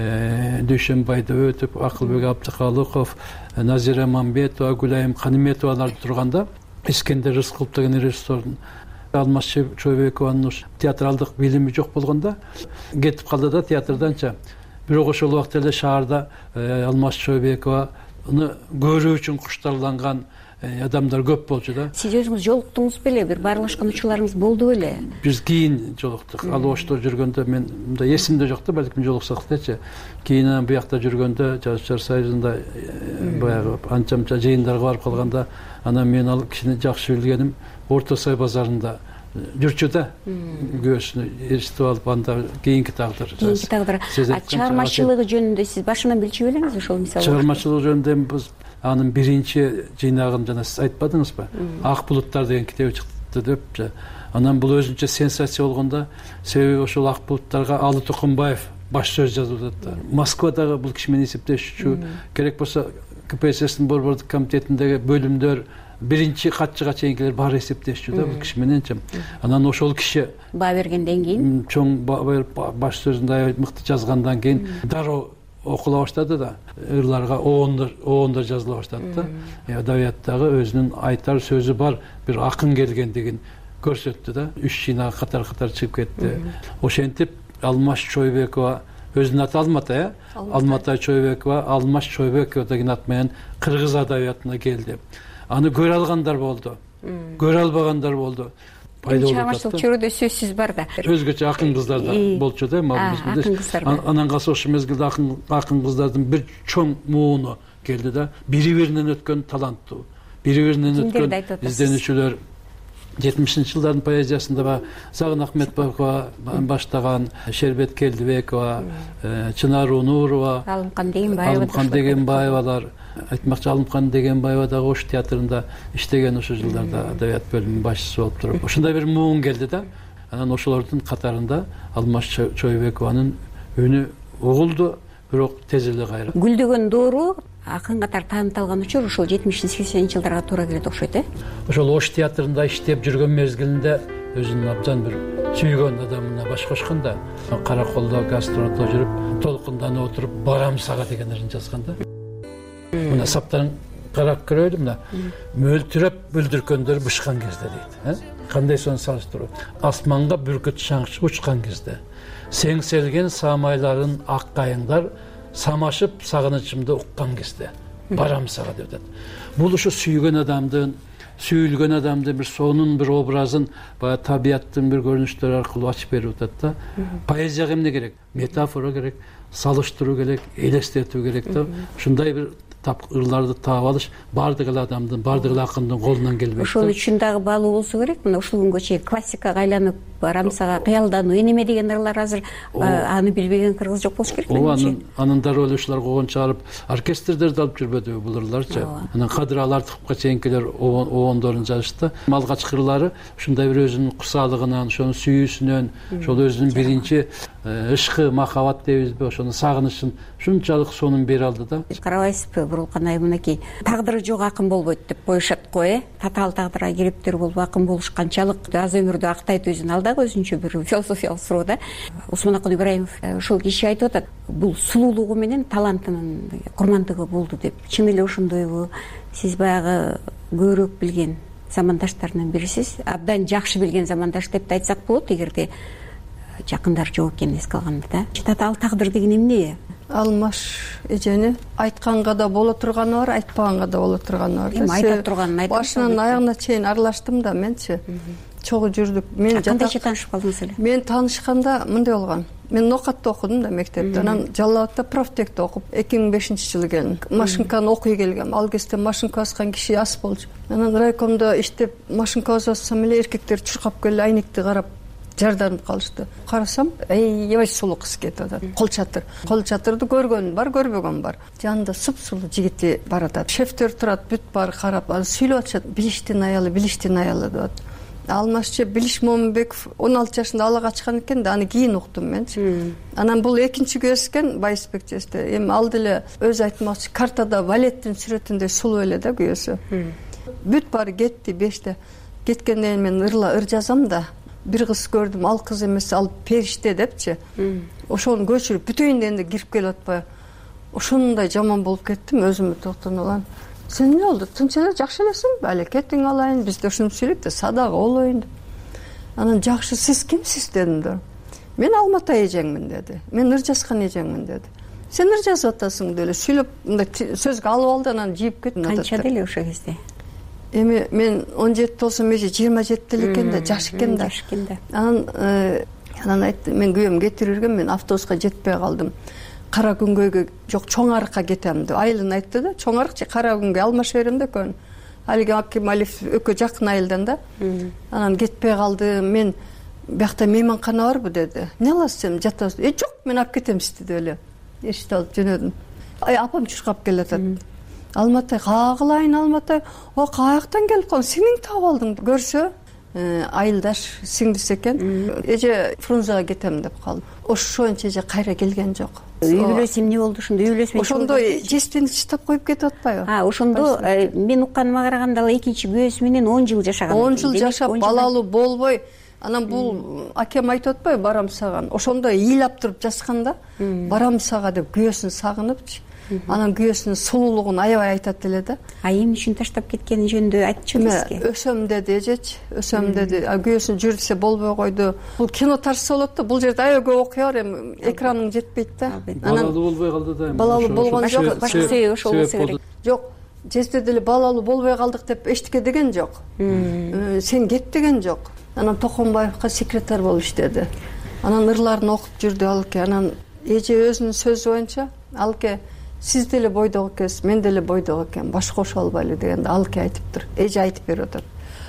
Дүйшөнбай Дөбөтов, Акылбек Абдыкалыков, Назира Мамбетова, Гүлайым Каниметовалар турганда, Искендер Рыскулов деген режиссердун Алмаз Чойбекованын театралдык билими жок болгондо кетип калды да театрданча. Бирок ошол убакта эле шаарда Алмаз Чойбекованы көрүү үчүн куштарланган адамдар көп болчу да. Сиз өзүңүз жолуктуңуз беле, бир баарлашкан учурларыңыз болду беле? Биз кийин жолуктук. Ал Ошто жүргөндө мен мындай эсимде жок да, балким жолуксак дечи. Кийин буякта жүргөндө Жазушчар союзунда баягы анча-мынча жыйындарга барып калганда, анан мен ал кишини жакшы билгеним Орто Сай базарында жүрчү да. Көзүнө эстип алып, анда кийинки тагдыр. Кийинки тагдыр. Чыгармачылыгы жөнүндө сиз башынан билчү белеңиз ошол мисалы? Чыгармачылыгы жөнүндө биз анын биринчи жыйнагын жана сиз айтпадыңызбы? Ак булуттар деген китеби чыкты деп. Анан бул өзүнчө сенсация болгондо, себеби ошол Ак булуттарга Алы Токомбаев баш сөз жазып атат. Москвадагы бул киши менен эсептешүүчү керек болсо КПССтин борбордук комитетиндеги бөлүмдөр биринчи катчыга чейинкилер баары эсептешчү да бул киши мененчи. Анан ошол киши баа бергенден кийин чоң баа берип баш сөзүндө аябай мыкты жазгандан кийин дароо окула баштады да, ырларга оондор оондор жазыла баштады да. Адабияттагы өзүнүн айтар сөзү бар бир акын келгендигин көрсөттү да. Үч жыйнага катар катар чыгып кетти. Ошентип Алмаш Чойбекова, өзүнүн аты Алматай, э? Алматай Чойбекова, Алмаш Чойбекова деген ат менен кыргыз адабиятына келди. Аны көрө алгандар болду, көрө албагандар болду. Чагымчылык чөйрөдө сөзсүз бар да. Өзгөчө акын кыздар да болчу да, малыбызда. Анан калса ошол мезгилде акын акын кыздардын бир чоң мууну келди да. Бири-биринен өткөн таланттуу, бири-биринен өткөн изденүүчүлөр. жетимишинчи жылдардын поэзиясында ба Сагын Ахметбекова баштаган, Шербет Келдибекова, Чынар Унурова, Алымкан Дегенбаева, Алымкан Дегенбаевалар, айтмакчы Алымкан Дегенбаева дагы Ош театрында иштеген ошол жылдарда адабият бөлүмүнүн башчысы болуп туруп. Ошондой бир муун келди да. Анан ошолордун катарында Алмаш Чойбекованын үнү угулду, бирок тез эле кайра. Гүлдөгөн доору акын катары таанытылган үчүн ошол жетимиш сексенинчи жылдарга туура келет окшойт, э? Ошол Ош театрында иштеп жүргөн мезгилинде өзүнүн абдан бир сүйгөн адамына баш кошкон да. Караколдо гастролдо жүрүп, толкунданып отуруп, барам сага деген ырын жазган да. Мына саптарын карап көрөлү, мына мөлтүрөп бүлдүркөндөр бышкан кезде дейт, э? Кандай сону салыштыруу? Асманга бүркүт шаңчы учкан кезде, сеңселген самайларын ак кайыңдар самашып сагынычымды уккан кезде барам сага деп атат. Бул ушу сүйгөн адамдын, сүйүлгөн адамдын бир сонун бир образын баягы табияттын бир көрүнүштөрү аркылуу ачып берип атат да. Поэзияга эмне керек? Метафора керек, салыштыруу керек, элестетүү керек да. Ушундай бир ырларды таап алыш баардык эле адамдын, баардык эле акындын колунан келбейт. Ошол үчүн дагы баалуу болсо керек. Мына ушул күнгө чейин классикага айланып барам сага кыялдануу эниме деген ырлар азыр аны билбеген кыргыз жок болуш керек менимче. Анын дароо эле ушулар когон чыгарып оркестрдерди алып жүрбөдүбү бул ырларчы. Анан Кадыр Алартыповго чейинкилер оондорун жазышты. Малгач кырлары ушундай бир өзүнүн кусалыгынан, ошонун сүйүүсүнөн, ошол өзүнүн биринчи ышкы, махаббат дейбизби, ошонун сагынычын ушунчалык сонун бере алды да. Карабайсызбы, Бурулкан айым мынакей тагдыры жок акын болбойт деп коюшат го, э? Татаал тагдырга кириптер болуп акын болуш канчалык аз өмүрдү актайт өзүн, ал дагы өзүнчө бир философиялык суроо да. Усманакын Ибраимов ошол киши айтып атат, бул сулуулугу менен талантынын курмандыгы болду деп. Чын эле ошондойбу? Сиз баягы көбүрөөк билген замандаштарынын бирисиз, абдан жакшы билген замандаш деп да айтсак болот, эгерде жакындар жок экенин эске алганда да. Татаал тагдыр деген эмне? Алмаш эжени айтканга да боло турганы бар, айтпаганга да боло турганы бар. Эми айта турганын айтып, башынан аягына чейин аралаштым да менчи. Чогуу жүрдүк. Мен кандайча таанышып калдыңыз эле? Мен таанышканда мындай болгон. Мен Нокатта окудум да мектепте. Анан Жалал Абадта профтекте окуп эки миң бешинчи жылы келдим. Машинканы окуй келгем. Ал кезде машинка баскан киши аз болчу. Анан райкомдо иштеп машинка бассам эле эркектер чуркап келип айнекти карап жарданып калышты. Карасам, аябай сулуу кыз кетип атат. Кол чатыр. Кол чатырды көргөн бар, көрбөгөн бар. Жанында сып-сулуу жигити бар атат. Шефтер турат, бүт баары карап, ал сүйлөп атышат. Билиштин аялы, билиштин аялы деп атат. Алмашчы Билиш Момунбеков он алты жашында ала качкан экен да, аны кийин уктум менчи. Анан бул экинчи көз экен, Байысбек жесте. Эми ал деле өзү айтмакчы, картада валеттин сүрөтүндөй сулуу эле да күйөөсү. Бүт баары кетти беште. Кеткенден кийин мен ырла ыр жазам да. Бир кыз көрдүм, ал кыз эмес, ал периште депчи. Ошону көчүрүп бүтөйүн дегенде кирип келип атпайбы. Ошондой жаман болуп кеттим, өзүмө токтонуп алам. Сен эмне болду? Тынч эле, жакшы элесиңби? Але кетиң алайын, бизде ушинтип сүйлөйт да, садагы болоюн деп. Анан жакшы, сиз кимсиз дедим да. Мен Алматай эжеңмин деди. Мен ыр жазган эжеңмин деди. Сен ыр жазып атасың деп эле сүйлөп, мындай сөзгө алып алды, анан жийип кетти. Канчада эле ошол кезде? Эми мен он жети болсом, эже жыйырма жетиде эле экен да, жаш экен да. Жаш экен да. Анан анан айтты, мен күйөөм кетирип жүргөм, мен автобуска жетпей калдым. Кара күнгөйгө жок, Чоң арыкка кетем деп. Айылын айтты да, Чоң арыкчы Кара күнгөй алмаша берем да экөөнү. Алиги Акималиев экөө жакын айылдан да. Анан кетпей калдым. Мен биякта мейманкана барбы деди. Эмне аласыз сен, жатасыз? Э, жок, мен алып кетем сизди деп эле. Эшикти алып жөнөдүм. Ай, апам чуркап келатат. Алматай, кагылайын Алматай. О, каяктан келип калдың? Сиңиң таап алдың көрсө. Айылдаш сиңдиси экен. Эже Фрунзега кетем деп калдым. Ошончо эже кайра келген жок. үй бүлөсү эмне болду ошондо? Үй бүлөсү менен ошондо жестени чыштап коюп кетип атпайбы? А, ошондо мен укканыма караганда ал экинчи күйөөсү менен он жыл жашаган. он жыл жашап балалуу болбой, анан бул акем айтып атпайбы, барам сага. Ошондо ыйлап туруп жатканда, барам сага деп күйөөсүн сагыныпчы. Анан күйөөсүнүн сулуулугун аябай айтат эле да. А эмне үчүн таштап кеткени жөнүндө айтчу бизге. Өсөм деди эжечи, өсөм деди. А күйөөсүн жүрсе болбой койду. Бул кино тарса болот да. Бул жерде аябай көп окуя бар, эми экранның жетпейт да. Балалуу болбой калды да. Балалуу болгон жок. Башка себеби ошол болсо керек. Жок, жезде деле балалуу болбой калдык деп эчтеке деген жок. Сен кет деген жок. Анан Токонбаевка секретарь болуп иштеди. Анан ырларын окуп жүрдү алке. Анан эже өзүнүн сөзү боюнча, алке сиз деле бойдок экенсиз, мен деле бойдок экенмин, баш кошо албайлы дегенде алке айтыптыр. Эже айтып берип атат.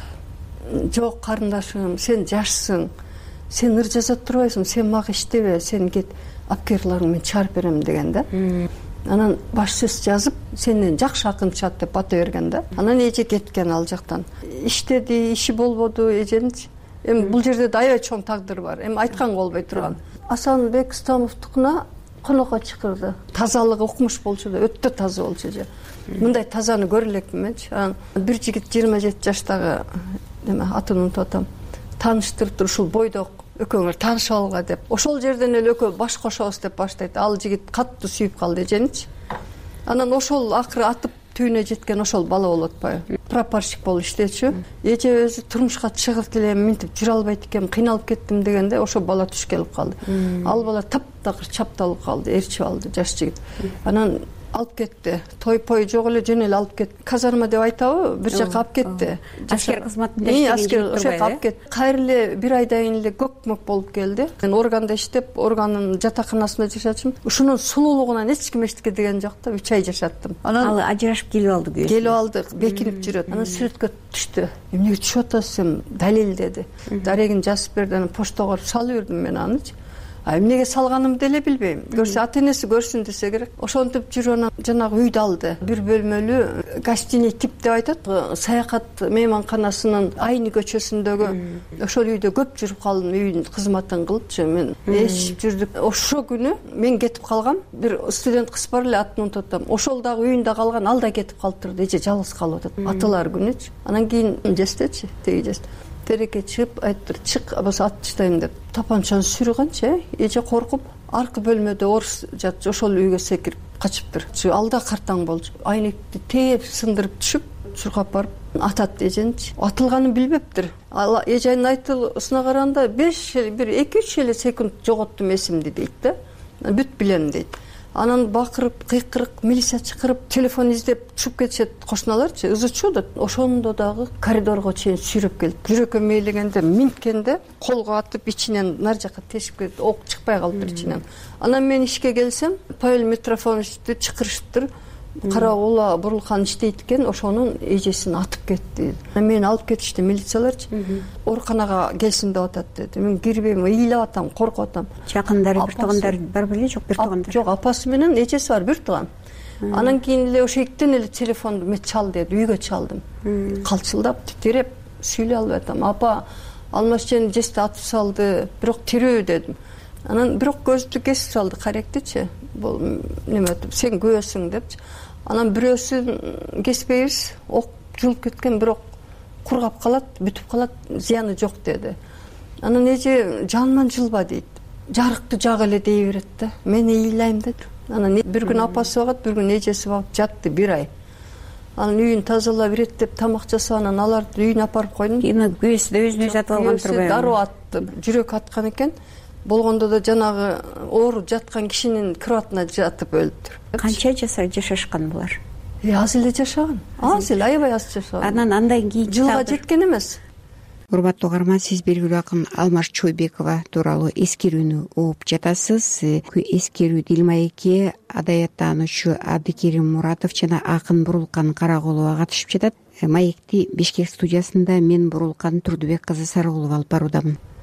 Жок карындашым, сен жашсың. Сен ыр жаза турбайсың, сен мага иштебе, сен кет, апкерларыңды мен чыгарып берем деген да. Анан баш сөз жазып, сенден жакшы акын чыгат деп бата берген да. Анан эже кеткен ал жактан. Иштеди, иши болбоду эженичи. Эми бул жерде да аябай чоң тагдыр бар. Эми айтканга болбой турган. Асанбек Стамовдукуна конокко чакырды. Тазалыгы укмуш болчу да, өтө таза болчу эже. Мындай тазаны көрө элекмин менчи. Анан бир жигит жыйырма жети жаштагы неме атын унутуп атам. Тааныштырып туруп ушул бойдок экөөңөр таанышып алга деп. Ошол жерден эле экөө баш кошобуз деп баштайт. Ал жигит катты сүйүп калды эженичи. Анан ошол акыры атып түйүнө жеткен ошол бала болуп атпайбы? Прапорщик болуп иштечү. Эже өзү турмушка чыгып элем, минтип жүрө албайт экенмин, кыйналып кеттим дегенде ошол бала түш келип калды. Ал бала таптакыр чапталып калды, ээрчип алды жаш жигит. Анан алып кетти. Той-пой жок эле жөн эле алып кетти. Казарма деп айтабы, бир жака алып кетти. Аскер кызматында иштеген аскер ошо жака алып кетти. Кайра эле бир айдан кийин эле көк-мөк болуп келди. Мен органда иштеп, органдын жатаканасында жашачым. Ушунун сулуулугунан эч ким эчтеке деген жок да, үч ай жашаттым. Анан ал ажырашып келип алды күйөөсү. Келип алды, бекинип жүрөт. Анан сүрөткө түштү. Эмнеге түшүп атасың? Далил деди. Дарегин жазып берди, анан поштага салып бердим мен анычы. А эмнеге салганымды деле билбейм. Көрсө ата энеси көрсүн десе керек. Ошентип жүрүп анан жанагы үйдү алды. Бир бөлмөлүү гостиный тип деп айтат. Саякат мейманканасынын Айны көчөсүндөгү ошол үйдө көп жүрүп калдым, үйдүн кызматын кылыпчы. Мен эшип жүрдүк. Ошо күнү мен кетип калгам. Бир студент кыз бар эле, атын унутуп атам. Ошол дагы үйүндө калган, ал да кетип калыптыр. Эже жалгыз калып атат. Аталар күнүчү. Анан кийин жестечи, теги жест. Тереке чыгып айттыр, чык, абасы ат таштайм деп. Тапанчаны сүйрөгөнчү, эже коркуп, аркы бөлмөдө орус жатчы, ошол үйгө секирип качыптыр. Алда картаң болчу. Айнекти тээп сындырып түшүп, чуркап барып атат эженичи. Атылганын билбептир. Ал эженин айтылысына караганда беш бир эки үч эле секунд жоготтум эсимди дейт да. Бүт билем дейт. Анан бакырып, кыйкырык, милиция чакырып, телефон издеп чуп кетишет кошуналарчы, ызычуу да. Ошондо дагы коридорго чейин сүйрөп келип, жүрөккө мейлегенде, минткенде колго атып ичинен нар жака тешип кетип, ок чыкпай калыптыр ичинен. Анан мен ишке келсем, Павел Митрофановичти чакырышыптыр. Карагула бурулкан иштейт экен, ошонун эжесин атып кетти. Мени алып кетишти милицияларчы. Ооруканага келсин деп атат деди. Мен кирбейм, ыйлап атам, коркуп атам. Жакындары, бир туугандар бар беле, жок бир туугандар? Жок, апасы менен эжеси бар, бир тууган. Анан кийин эле ошо эктен эле телефонду мен чал деди, үйгө чалдым. Калчылдап, титиреп сүйлөй албай атам. Апа, Алмаз эжени жесте атып салды, бирок тирүү дедим. Анан бирок көздү кесип салды, каректичи. Бул неме деп, сен күйөөсүң депчи. Анан бирөөсүн кеспейбиз, ок жулуп кеткен, бирок кургап калат, бүтүп калат, зыяны жок деди. Анан эже жанынан жылба дейт. Жарыкты жак эле дей берет да. Мен ыйлайм деди. Анан бир күн апасы багат, бир күн эжеси багып жатты бир ай. Анан үйүн тазалап иреттеп тамак жасап, анан аларды үйүнө апарып койдум. Эми күйөөсү да өзүнө жатып алган турбайбы? Дароо атты, жүрөк аткан экен. Болгондо да жанагы оору жаткан кишинин кроватына жатып өлүптүр. Канча жаса жашашкан булар? Аз эле жашаган. Аз эле, аябай аз жашаган. Анан андан кийин жылга жеткен эмес. Урматтуу угарман, сиз белгилүү акын Алмаз Чойбекова тууралуу эскерүүнү угуп жатасыз. Эскерүү Дилмаекке адаяттануучу Абдикерим Муратов жана акын Бурулкан Карагулова катышып жатат. Маекти Бишкек студиясында мен Бурулкан Турдубек кызы Сарыгулова алып баруудамын.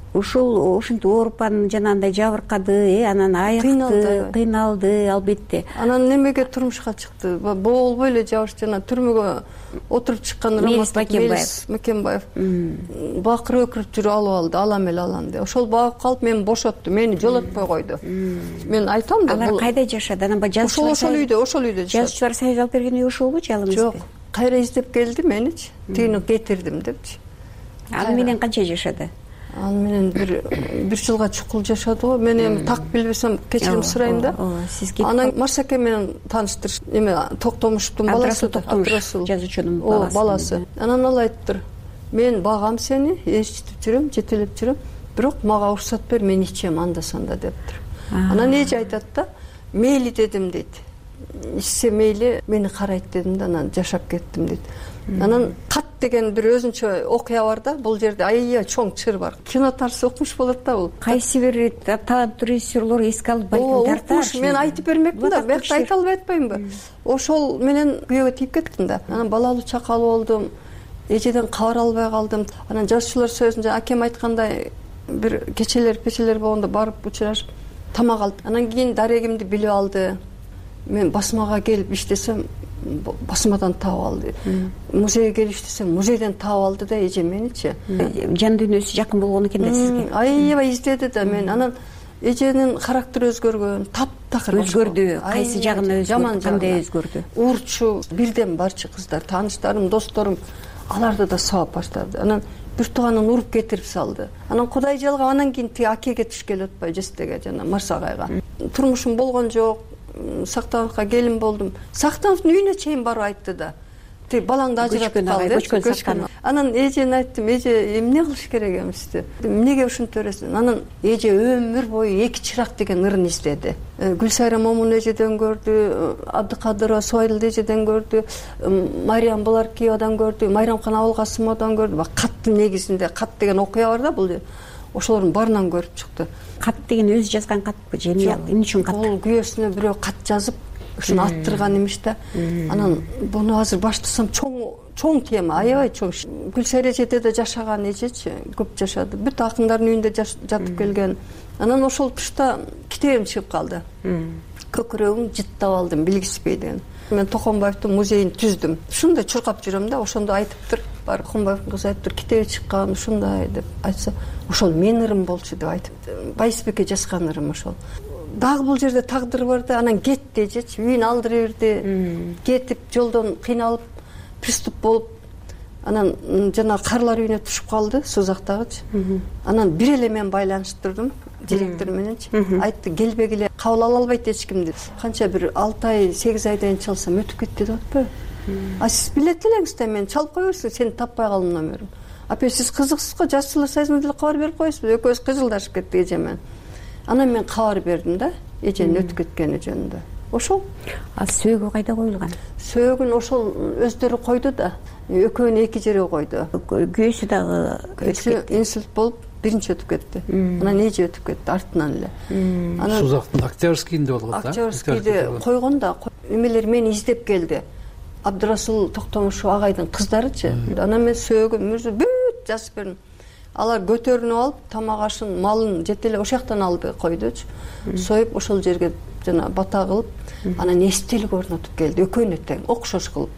ушул ушинтип ооруп анан жанагындай жабыркады, анан айыкты, кыйналды албетте. Анан немеге турмушка чыкты? Боолбой эле жабыш жана түрмөгө отуруп чыккан Мелис Макенбаев. Макенбаев бакырып өкүрүп жүрүп алып алды, алам эле алам деп. Ошол багып калып мени бошотту, мени жолотпой койду. Мен айтам да, алар кайда жашады? Анан ошол ошол үйдө, ошол үйдө жашады. Жазуучулар союзу алып берген үй ошолбу же ал эмеспи? Жок, кайра издеп келди меничи, тигини кетирдим депчи. Ал менен канча жашады? Ал менен бир бир жылга чукул жашады го. Мен эми так билбесем кечирим сурайм да. Анан Марсаке менен тааныштырыш, эме Токтомушевдун баласы, Абдрасул жазуучунун баласы. баласы. Анан ал айттыр: "Мен багам сени, ээрчитип жүрөм, жетелеп жүрөм, бирок мага уруксат бер, мен ичем анда санда" дептир. Анан эже айтат да: "Мейли дедим" дейт. "Ичсе мейли, мени карайт" дедим да, анан жашап кеттим дейт. Анан кат деген бир өзүнчө окуя бар да, бул жерде аябай чоң чыр бар. Кино тарсы укмуш болот да бул. Кайсы бир таланттуу режиссерлор эске алып байкын. Мен айтып бермекмин да, бирок айта албай атпаймынбы? Ошол менен күйөөгө тийип кеттим да. Анан балалуу чакалуу болдум. Эжеден кабар албай калдым. Анан жазуучулар союзунда акем айткандай бир кечелер печелер болгондо барып учурашып тамак алып, анан кийин дарегимди билип алды. Мен басмага келип иштесем, басмадан таап алды. Музейге келип иштесем, музейден таап алды да эже меничи. Жан дүйнөсү жакын болгон экен да сизге. Аябай издеди да мен. Анан эженин характери өзгөргөн, таптакыр өзгөрдү. Кайсы жагына өзгөрдү? Кандай өзгөрдү? Урчу, бирден барчы кыздар, тааныштарым, досторум аларды да сабап баштады. Анан бир тууганын уруп кетирип салды. Анан Кудай жалгап, анан кийин тиги акеге түшкеле атпай, жестеге жана Марсагайга. Турмушум болгон жок. Сактановго келин болдум. Сактановдун үйүнө чейин барып айтты да. Тиги балаңды ажыратып калды. Анан эжене айттым: "Эже, эмне кылыш керек эмес?" деп. "Эмнеге ушинтип бересиң?" Анан эже өмүр бою эки чырак деген ырын издеди. Гүлсайра Момун эжеден көрдү, Абдыкадырова Суайыл эжеден көрдү, Мариям Буларкиевадан көрдү, Майрамкан Абылкасымовдон көрдү. Каттын негизинде, кат деген окуя бар да бул. Ошолордун баарынан көрүп чыкты. Кат деген өзү жазган катпы же эмне? Эмне үчүн кат? Бул күйөөсүнө бирөө кат жазып, ушуну аттырган имиш да. Анан буну азыр баштасам чоң чоң тема, аябай чоң. Гүлсайра эжеде да жашаган эжечи, көп жашады. Бүт акындардын үйүндө жатып келген. Анан ошол тушта китебим чыгып калды. Көкүрөгүм жыттап алдым, билгиспей деген. Мен Токонбаевдин музейин түздүм. Ушундай чуркап жүрөм да, ошондо айтыптыр. Бар Токонбаевдин кызы айтыптыр, китеби чыккан ушундай деп айтса, ошол менин ырым болчу деп айтыптыр. Байсбекке жазган ырым ошол. Дагы бул жерде тагдыр бар да, анан кетти эжечи, үйүн алдыра берди. Кетип жолдон кыйналып, приступ болуп, анан жана карлар үйүнө түшүп калды, Сузактагычы. Анан бир эле мен байланыштырдым директор мененчи. Айтты: "Келбегиле, кабыл ала албайт эч ким" деп. Канча бир алты ай, сегиз айдан чалсам өтүп кетти деп атпайбы? А сиз билет элеңиз да, мен чалып кое берсиң, сени таппай калдым номерин. Апа, сиз кызыксыз го, жазуучулар союзуна деле кабар берип коесузбу? Экөөбүз кыжылдашып кеттик эже менен. Анан мен кабар бердим да, эженин өтүп кеткени жөнүндө. Ошол. А сөөгү кайда коюлган? Сөөгүн ошол өздөрү койду да. Экөөнү эки жерге койду. Күйөөсү дагы инсульт болуп биринчи өтүп кетти. Анан эже өтүп кетти артынан эле. Анан Сузактын Октябрьскийинде болгон да. Октябрьскийде койгон да, эмелер мени издеп келди. Абдрасул Токтомушев агайдын кыздарычы. Анан мен сөөгүм бүт жазып бердим. Алар көтөрүнүп алып, тамак ашын, малын жетелеп ошол жактан алды, койдучу. Союп ошол жерге жана бата кылып, анан эстелик орнотуп келди. Экөөнү тең, окшош кылып.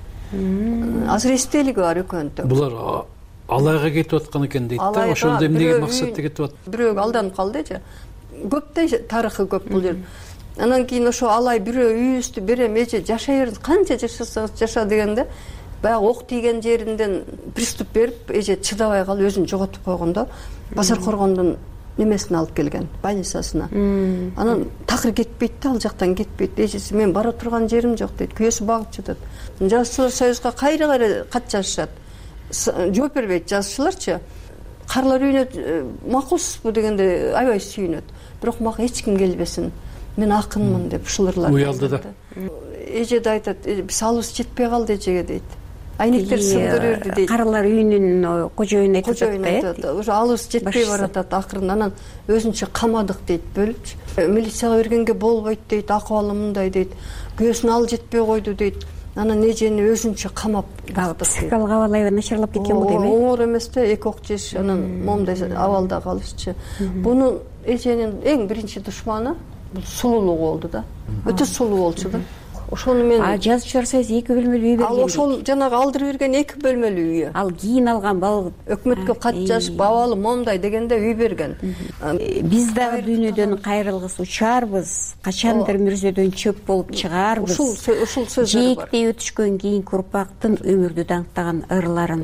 Азыр эстелиги бар экөөнүн. Булар алайга кетип аткан экен дейт да. Ошондо эмнеге максатта кетип атты? Бирөөгө алданып калды эже. Көптөй тарыхы көп бул жер. Анан кийин ошо алай бирөө үйүбүздү берем, эже жашай бериңиз, канча жашасаңыз жаша дегенде, баягы ок тийген жеринден приступ берип, эже чыдабай калып өзүн жоготуп койгондо, Базар Коргондун немесине алып келген, больницасына. Анан такыр кетпейт да, ал жактан кетпейт. Эжеси: "Мен бара турган жерим жок" дейт. Күйөөсү багып жатат. Жазуучулар союзга кайра-кайра кат жазышат. Жооп бербейт жазуучуларчы. Карлар үйүнө макулсузбу дегенде аябай сүйүнөт. Бирок мага эч ким келбесин. Мен акынмын деп ушуларлар. Уялды да. Эже да айтат: "Биз алыбыз жетпей калды эжеге" дейт. Айнектер сындырып берди дейт. Карлар үйүнүн кожоюну айтып жатат. Уже алыбыз жетпей баратат акырында. Анан өзүнчө камадык дейт, бөлүпчү. Милицияга бергенге болбойт дейт, акыбалы мындай дейт. Күйөөсүнө ал жетпей койду дейт. анан эжени өзүнчө камап психикалык абалы аябай начарлап кеткен го дейм э оңор эмес да, эки ок жеш анан момундай абалда калышчы. Бунун эженин эң биринчи душманы бул сулуулугу болду да, өтө сулуу болчу да. Ошону мен а жазуучулар союзу эки бөлмөлүү үй берген. Ал ошол жанагы алдырып берген эки бөлмөлүү үйү. Ал кийин алган бал өкмөткө кат жазып абалы момундай дегенде үй берген. Биз дагы дүйнөдөн кайрылгыс учарбыз, качандыр мүрзөдөн чөп болуп чыгарбыз. Ушул ушул сөздөр бар. Жээктей өтүшкөн кийинки урпактын өмүрдү даңктаган ырларын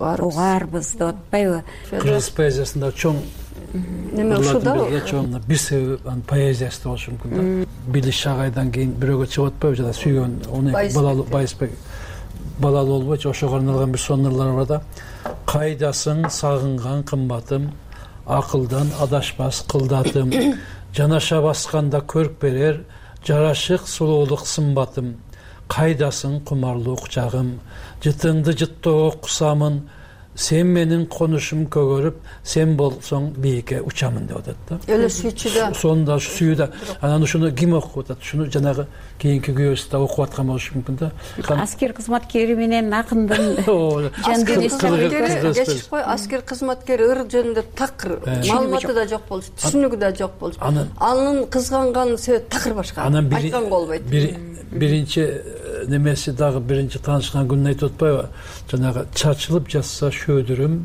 угарбыз деп атпайбы? Кыргыз поэзиясында чоң неме ушуда чоң бир себеп анын поэзиясы болушу мүмкүн да. Билиш агайдан кийин бирөөгө чыгып атпайбы жана сүйгөн он эки балалуу Байысбек балалуу болбойчу ошого арналган бир сонурлар бар да. Кайдасың сагынган кымбатым, акылдан адашпас кылдатым, жанаша басканда көрк берер, жарашык сулуулук сымбатым, кайдасың кумарлуу кучагым, жытыңды жыттоо кусамын, сен менин конушум көгөрүп, сен болсоң бийикке учамын деп атат да. Эле сүйчү да. Сонда сүйдө. Анан ушуну ким окуп атат? Шуну жанагы кийинки күйөөсү да окуп аткан болушу мүмкүн да. Аскер кызматкери менен акындын жан дүнүйөсү кечип кой, аскер кызматкери ыр жөнүндө такыр маалыматы да жок болчу, түшүнүгү да жок болчу. Анын кызганган себеби такыр башка. Айтканга болбойт. Биринчи немеси дагы биринчи таанышкан күнүн айтып атпайбы? Жанагы чачылып жатса шөөдүрүм,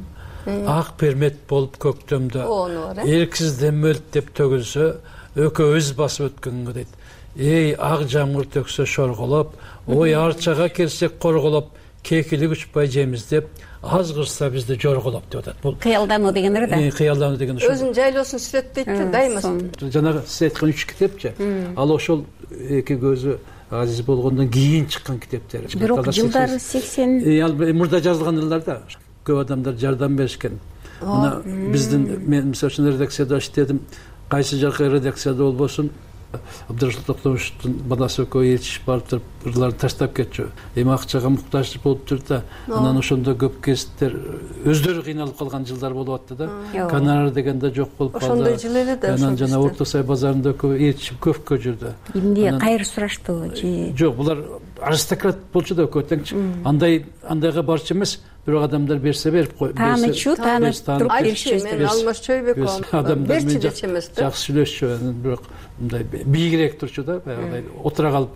ак пермет болуп көктөмдө, эрксиз дем мөлттеп төгүлсө, экөөбүз басып өткөнгө дейт. Эй, ак жамгыр төксө шорголоп, ой арчага келсек корголоп, кекилик учпай жемиз деп, аз кырса бизди жорголоп деп атат. Бул кыялдануу дегендер да. Кыялдануу деген ошол. Өзүн жайлоосун сүрөттөйт да, дайыма. Жанагы сиз айткан үч китепчи, ал ошол эки көзү азиз болгондон кийин чыккан китептер. Бирок жылдары сексен ал мурда жазылган ылдар да. Көп адамдар жардам беришкен. Мына биздин мен мисалы үчүн редакцияда иштедим. Кайсы жакка редакцияда болбосун, Абдырашыл Токтомушевдун баласы экөө элчишип барып туруп ырларды таштап кетчү. Эми акчага муктаж болуп тур да. Анан ошондо көп кесиптер өздөрү кыйналып калган жылдар болуп атты да. Гонорар деген да жок болуп калды. Ошондой жыл эле да. Анан жана Орто Сай базарында экөө элчишип көпкө жүрдү. Эмне кайыр сураштыбы же? Жок, булар аристократ болчу да экөө тең. Андай андайга барчу эмес. Бирок адамдар берсе берип кой. Таанычу, таанып туруп беришчү. Мен Алмаз Чойбеков адамдар менен жакшы сүйлөшчү, бирок мындай бийигирээк турчу да, баягыдай отура калып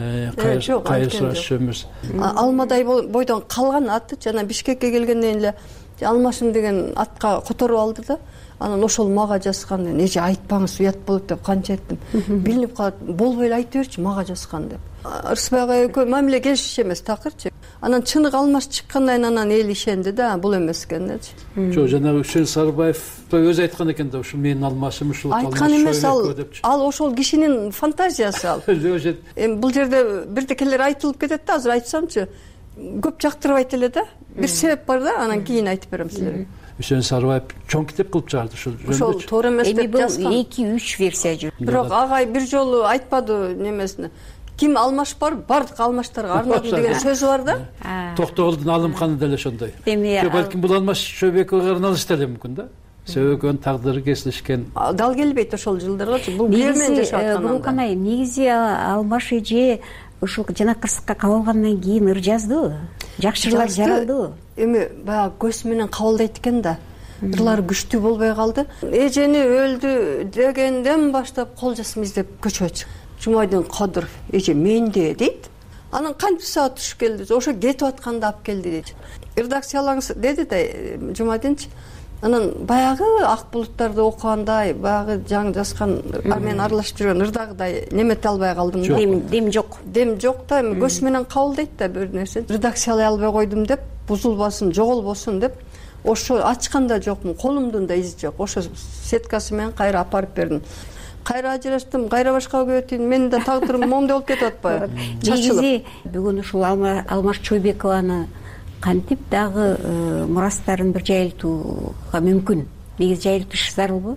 кайыр сурашчу эмес. Алмадай бойдон калган аты жана Бишкекке келгенден эле Алмашым деген атка которуп алды да. Анан ошол мага жазган, эже айтпаңыз, уят болот деп канча айттым. Билинип калат, болбой эле айта берчи мага жазган деп. Ырысбай агай экөө мамиле келишчү эмес такырчы. Анан чыныгы Алмаш чыккандан кийин анан эл ишенди да, бул эмес экенчи. Жок, жанагы Үчөн Сарыбаев өзү айткан экен да, ушул менин Алмашым, ушул айткан эмес, ал ал ошол кишинин фантазиясы ал. Эми бул жерде бирдекелер айтылып кетет да, азыр айтсамчы, көп жактырбайт эле да. Бир себеп бар да, анан кийин айтып берем силерге. Үчөн Сарыбаев чоң китеп кылып чыгарды ушул жөнүндө. Ошол туура эмес деп жазган. эки үч версия жүр. Бирок агай бир жолу айтпады немесине. Ким Алмаш бар, бардык Алмаштарга арнадым деген сөзү бар да. Токтогулдун Алымканы деле ошондой. Балким бул Алмаш Чойбековго арналыш деле мүмкүн да. Сөөгөн тагдыры кесилишкен. Дал келбейт ошол жылдаргачы. Бул биленен жашап аткан. Гуруканай, негизи Алмаш эже ушул жана кырсыкка кабылгандан кийин ыр жазды. Жакшырлар жаралды. Эми баягы көз менен кабылдайт экен да. Ырлар күчтүү болбой калды. Эжени өлдү дегенден баштап кол жазма издеп көчөгө чыкты. Жумайдын Кадыров эже менде дейт. Анан кантип саат туш келди? Ошо кетип атканда алып келди дейт. Редакциялаңыз деди да Жумайдынчы. Анан баягы ак булуттарды окугандай, баягы жаңы жазган, мен аралашып жүргөн ырдагыдай немете албай калдым да. Дем дем жок. Дем жок да, эми көз менен кабылдайт да бир нерсе. Редакциялай албай койдум деп, бузулбасын, жоголбосун деп, ошо ачканда жокмун, колумдун да изи жок. Ошо сеткасы менен кайра апарып бердим. Кайра ажыраштым, кайра башка өтүн, менин да тагдырым момундай болуп кетип атпайбы? Негизи бүгүн ушул Алмаш Чойбекованы кантип дагы мурастарын бир жайылтууга мүмкүн. Негизи жайылтыш зарылбы?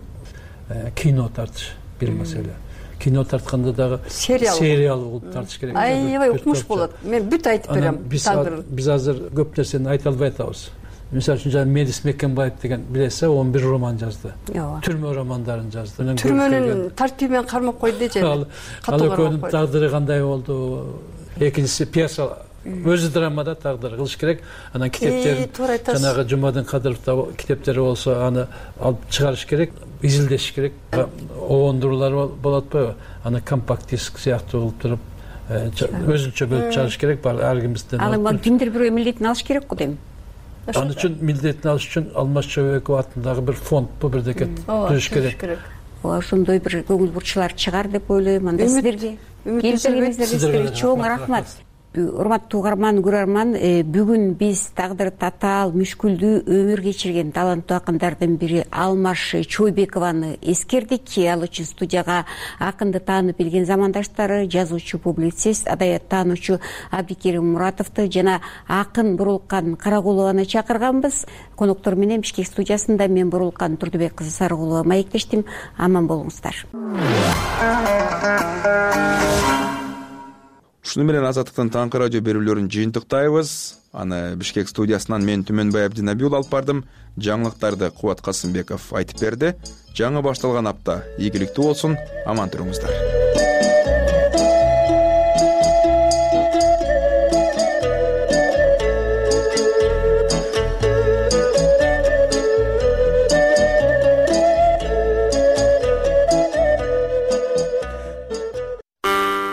Кино тартыш бир маселе. Кино тартканда дагы сериал болуп тартыш керек. Аябай укмуш болот. Мен бүт айтып берем. Биз азыр көп нерсени айта албай атабыз. Мисалы үчүн жана Медис Мекенбаев деген билесиз, он бир роман жазды. Түрмө романдарын жазды. Түрмөнүн тартиби менен кармап койду же. Ал экөөнүн тагдыры кандай болду? Экинчиси пьеса өзү драмада тагдыр кылыш керек. Анан китептерин туура айтасыз. жанагы Жумадин Кадыровдо китептери болсо аны алып чыгарыш керек, изилдеш керек. Оондуруулар болот атпайбы? Аны компакт диск сыяктуу кылып туруп өзүнчө бөлүп чыгарыш керек. Ар кимибизден. Ал эми кимдир бирөө милдетин алыш керек го дейм. Ал үчүн милдетин алыш үчүн Алмаз Чөбөков атындагы бир фонд бу бирдеке түзүш керек. Ошондой бир көңүл бурчулар чыгар деп ойлойм. Анда сиздерге келишиңиздерге чоң рахмат. Урматтуу угарман, көрөрман, бүгүн биз тагдыры татаал, мүшкүлдүү өмүр кечирген таланттуу акындардын бири Алмаз Чойбекованы эскердик. Ал үчүн студияга акынды таанып билген замандаштары, жазуучу, публицист, адабият таануучу Абдикерим Муратовду жана акын Бурулкан Карагулованы чакырганбыз. Коноктор менен Бишкек студиясында мен Бурулкан Турдубек кызы Сарыгулова маектештим. Аман болуңуздар. Ушуну менен Азаттыктын таңкы радио берүүлөрүн жыйынтыктайбыз. Аны Бишкек студиясынан мен Түмөнбай Абдинабиул алып бардым. Жаңылыктарды Кубат Касымбеков айтып берди. Жаңы башталган апта ийгиликтүү болсун, аман туруңуздар.